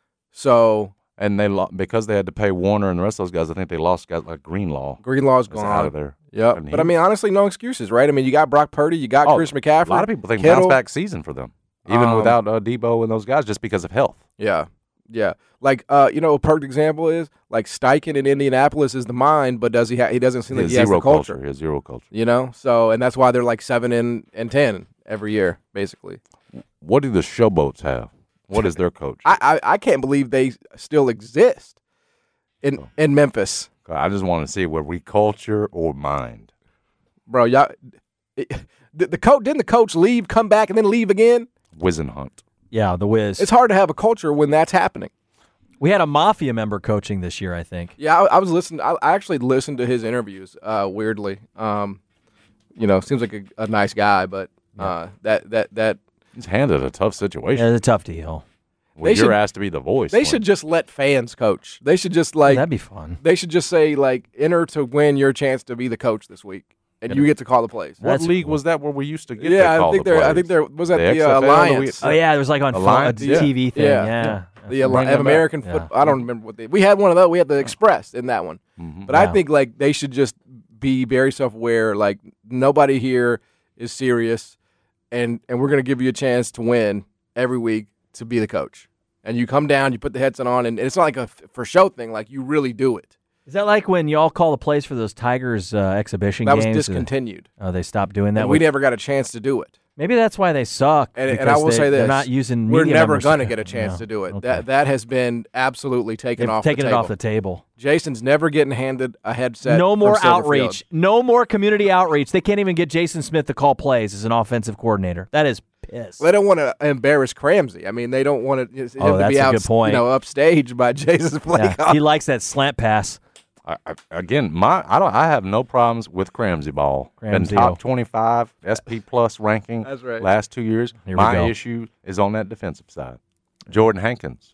So And they lo- because they had to pay Warner and the rest of those guys, I think they lost guys like Greenlaw. Greenlaw's That's gone out of there. Yep. And But I he- mein, honestly, no excuses, right? I mean, you got Brock Purdy, you got Oh, Chris McCaffrey. A lot of people think Kittle. bounce back season for them, even Um, without uh, Debo and those guys, just because of health. Yeah, yeah. Like, uh, you know, a perfect example is like Steichen in Indianapolis is the mind, but does he? Ha- he doesn't seem He like has he has zero the culture. He has zero culture. You know, so and that's why they're like seven and and ten every year, basically. What do the Showboats have? What is their coach? I, I I can't believe they still exist in Oh. in Memphis, I just want to see were we culture or mind. bro. Y'all, it, the, the coach didn't the coach leave, come back, and then leave again? Wizenhunt. Yeah, the Wiz. It's hard to have a culture when that's happening. We had a Mafia member coaching this year, I think. Yeah, I, I was listening. I, I actually listened to his interviews. Uh, weirdly, um, you know, seems like a, a nice guy, but uh, that that that He's handed a tough situation. Yeah, it's a tough deal. Well, they you're should- asked to be the voice. they when- should just let fans coach. They should just like That'd be fun. they should just say like enter to win your chance to be the coach this week, and you get to call the plays. What That's league cool. was that where we used to get? Yeah, to I call think the there. I plays? think there was that The the, X F uh, L, the Alliance. Oh yeah, it was like on Alliance, a yeah. T V thing. Yeah. Yeah, The Bring Al- them back. American Yeah. football. I don't remember what they. We had one of those. We had the Express in that one. But I Wow. think like they should just be very self-aware. Like nobody here is serious, and and we're gonna give you a chance to win every week to be the coach. And you come down, you put the headset on, and it's not like a f- for show thing. Like you really do it. Is that like when y'all call the plays for those Tigers uh, exhibition That was games? discontinued. Oh, they stopped doing that. And we with- never got a chance to do it. Maybe that's why they suck. And, and I because will they, say this: they're not using. We're media never members going to to- get a chance No. to do it. Okay. That that has been absolutely taken They've off. taken the it table. off the table. Jason's never getting handed a headset. No from more Silverfield. outreach. No more community outreach. They can't even get Jason Smith to call plays as an offensive coordinator. That is piss. They don't want to embarrass Cramsey. I mean, they don't want to, him Oh, to that's be a out, good point. you know, upstaged by Jason's play Yeah, call. he likes that slant pass. I, I, again, my I don't. I have no problems with Cramsey ball. Been Cramsey. top twenty-five S P plus ranking. That's right. Last two years. Here we my go. issue is on that defensive side. Jordan Hankins.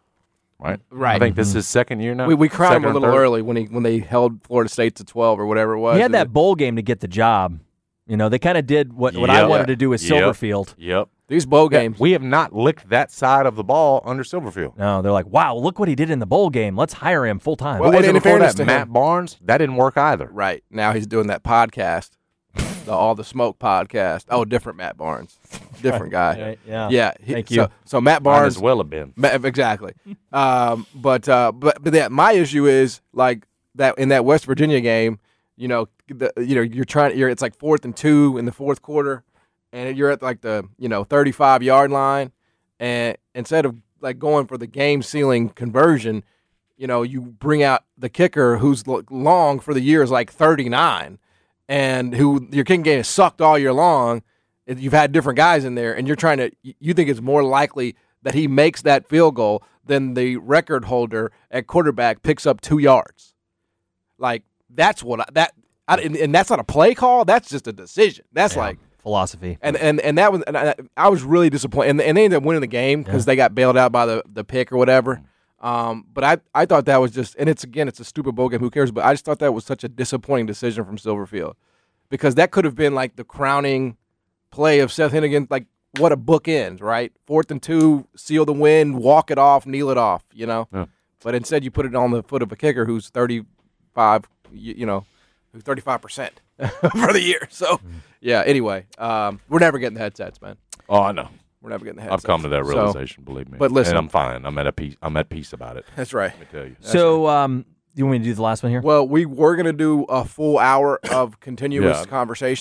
Right. Right. I think this is his second year now. we we crowned him Second a or little third? early when he when they held Florida State to twelve or whatever it was. He had And that bowl game to get the job. You know, they kind of did what, what I Yep. wanted to do with Yep. Silverfield. Yep. These bowl games. We have not licked that side of the ball under Silverfield. No, they're like, wow, look what he did in the bowl game. Let's hire him full time. Well, What was and it in before fairness that? to Matt him- Barnes? That didn't work either. Right now he's doing that podcast, the All the Smoke podcast. Oh, different Matt Barnes, different guy. Right, yeah. Yeah. he- Thank so, you. So Matt Might Barnes as well have been. Ma- Exactly. um, but uh, but but that my issue is like that in that West Virginia game, you know, the, you know, you're trying. You're it's like fourth and two in the fourth quarter, and you're at like the you know thirty-five yard line, and instead of like going for the game sealing conversion, you know, you bring out the kicker who's lo- long for the year is like thirty-nine, and who your kicking game has sucked all year long. and You've had different guys in there, and you're trying to. You think it's more likely that he makes that field goal than the record holder at quarterback picks up two yards. Like that's what I, that, I, and, and that's not a play call. That's just a decision. That's Yeah. like. Philosophy. And and and that was and I, I was really disappointed. And, and they ended up winning the game because they got bailed out by the, the pick or whatever. Um, but I, I thought that was just and it's again it's a stupid bowl game. Who cares? But I just thought that was such a disappointing decision from Silverfield because that could have been like the crowning play of Seth Hennigan. Like what a bookend, right? Fourth and two, seal the win, walk it off, kneel it off. You know. Yeah. But instead, you put it on the foot of a kicker who's thirty-five. You, you know, who's thirty-five percent for the year. So. Yeah, anyway, um, we're never getting the headsets, man. Oh, I know. We're never getting the I've headsets. come to that So, realization, believe me. but listen- and I'm fine. I'm at a peace. I'm at peace about it. that's right. Let me tell you. So, um, you want me to do the last one here? Well, we were going to do a full hour of continuous Yeah. conversation,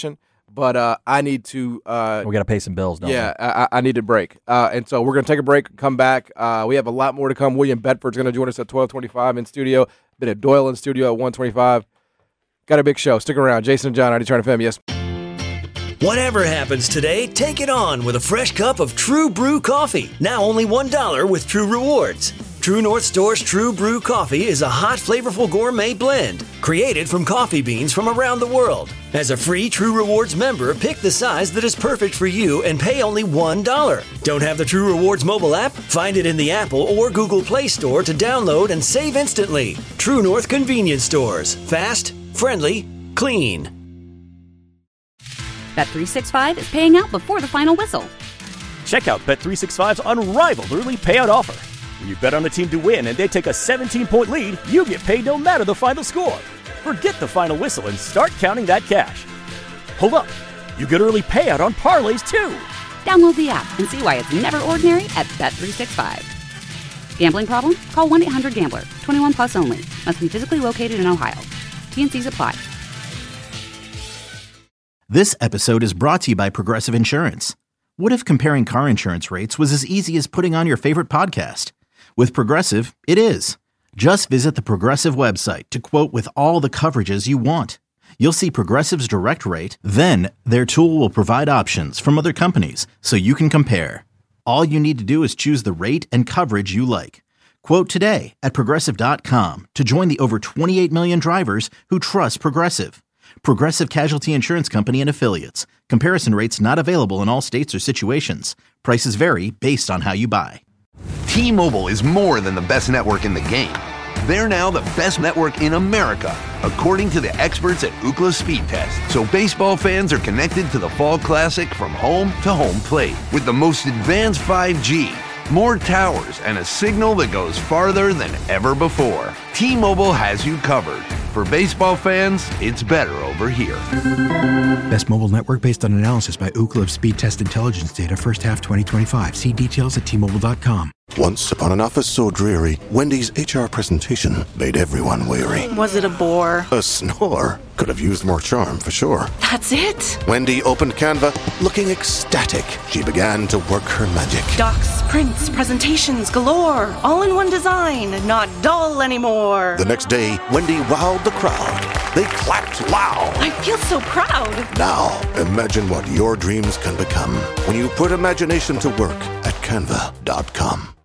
but uh, I need to. Uh, we got to pay some bills, don't yeah, we? Yeah, I, I need a break. Uh, and so we're going to take a break, come back. Uh, we have a lot more to come. William Bedford's going to join us at twelve twenty-five in studio. Been at Doyle in studio at one twenty-five. Got a big show. Stick around. Jason and John, ninety Turn F M, yes. Whatever happens today, take it on with a fresh cup of True Brew coffee. Now only one dollar with True Rewards. True North Store's True Brew coffee is a hot, flavorful gourmet blend created from coffee beans from around the world. As a free True Rewards member, pick the size that is perfect for you and pay only one dollar. Don't have the True Rewards mobile app? Find it in the Apple or Google Play Store to download and save instantly. True North Convenience Stores. Fast, friendly, clean. Bet three sixty-five is paying out before the final whistle. Check out Bet three sixty-five's unrivaled early payout offer. When you bet on a team to win and they take a seventeen-point lead, you get paid no matter the final score. Forget the final whistle and start counting that cash. Hold up. You get early payout on parlays, too. Download the app and see why it's never ordinary at Bet three sixty-five. Gambling problem? Call one eight hundred gambler. twenty-one plus only. Must be physically located in Ohio. T and C's apply. This episode is brought to you by Progressive Insurance. What if comparing car insurance rates was as easy as putting on your favorite podcast? With Progressive, it is. Just visit the Progressive website to quote with all the coverages you want. You'll see Progressive's direct rate, then their tool will provide options from other companies so you can compare. All you need to do is choose the rate and coverage you like. Quote today at Progressive dot com to join the over twenty-eight million drivers who trust Progressive. Progressive Casualty Insurance Company and Affiliates. Comparison rates not available in all states or situations. Prices vary based on how you buy. T-Mobile is more than the best network in the game. They're now the best network in America, according to the experts at Ookla Speed Test. So baseball fans are connected to the Fall Classic from home to home plate with the most advanced five G, more towers, and a signal that goes farther than ever before. T-Mobile has you covered. For baseball fans, it's better over here. Best mobile network based on analysis by Ookla of Speed Test Intelligence data first half twenty twenty-five. See details at T Mobile dot com. Once upon an office so dreary, Wendy's H R presentation made everyone weary. Was it a bore? A snore. Could have used more charm, for sure. That's it? Wendy opened Canva, looking ecstatic. She began to work her magic. Docs, prints, presentations galore. All in one design, not dull anymore. The next day, Wendy wowed the crowd. They clapped loud. I feel so proud. Now, imagine what your dreams can become when you put imagination to work at Canva dot com.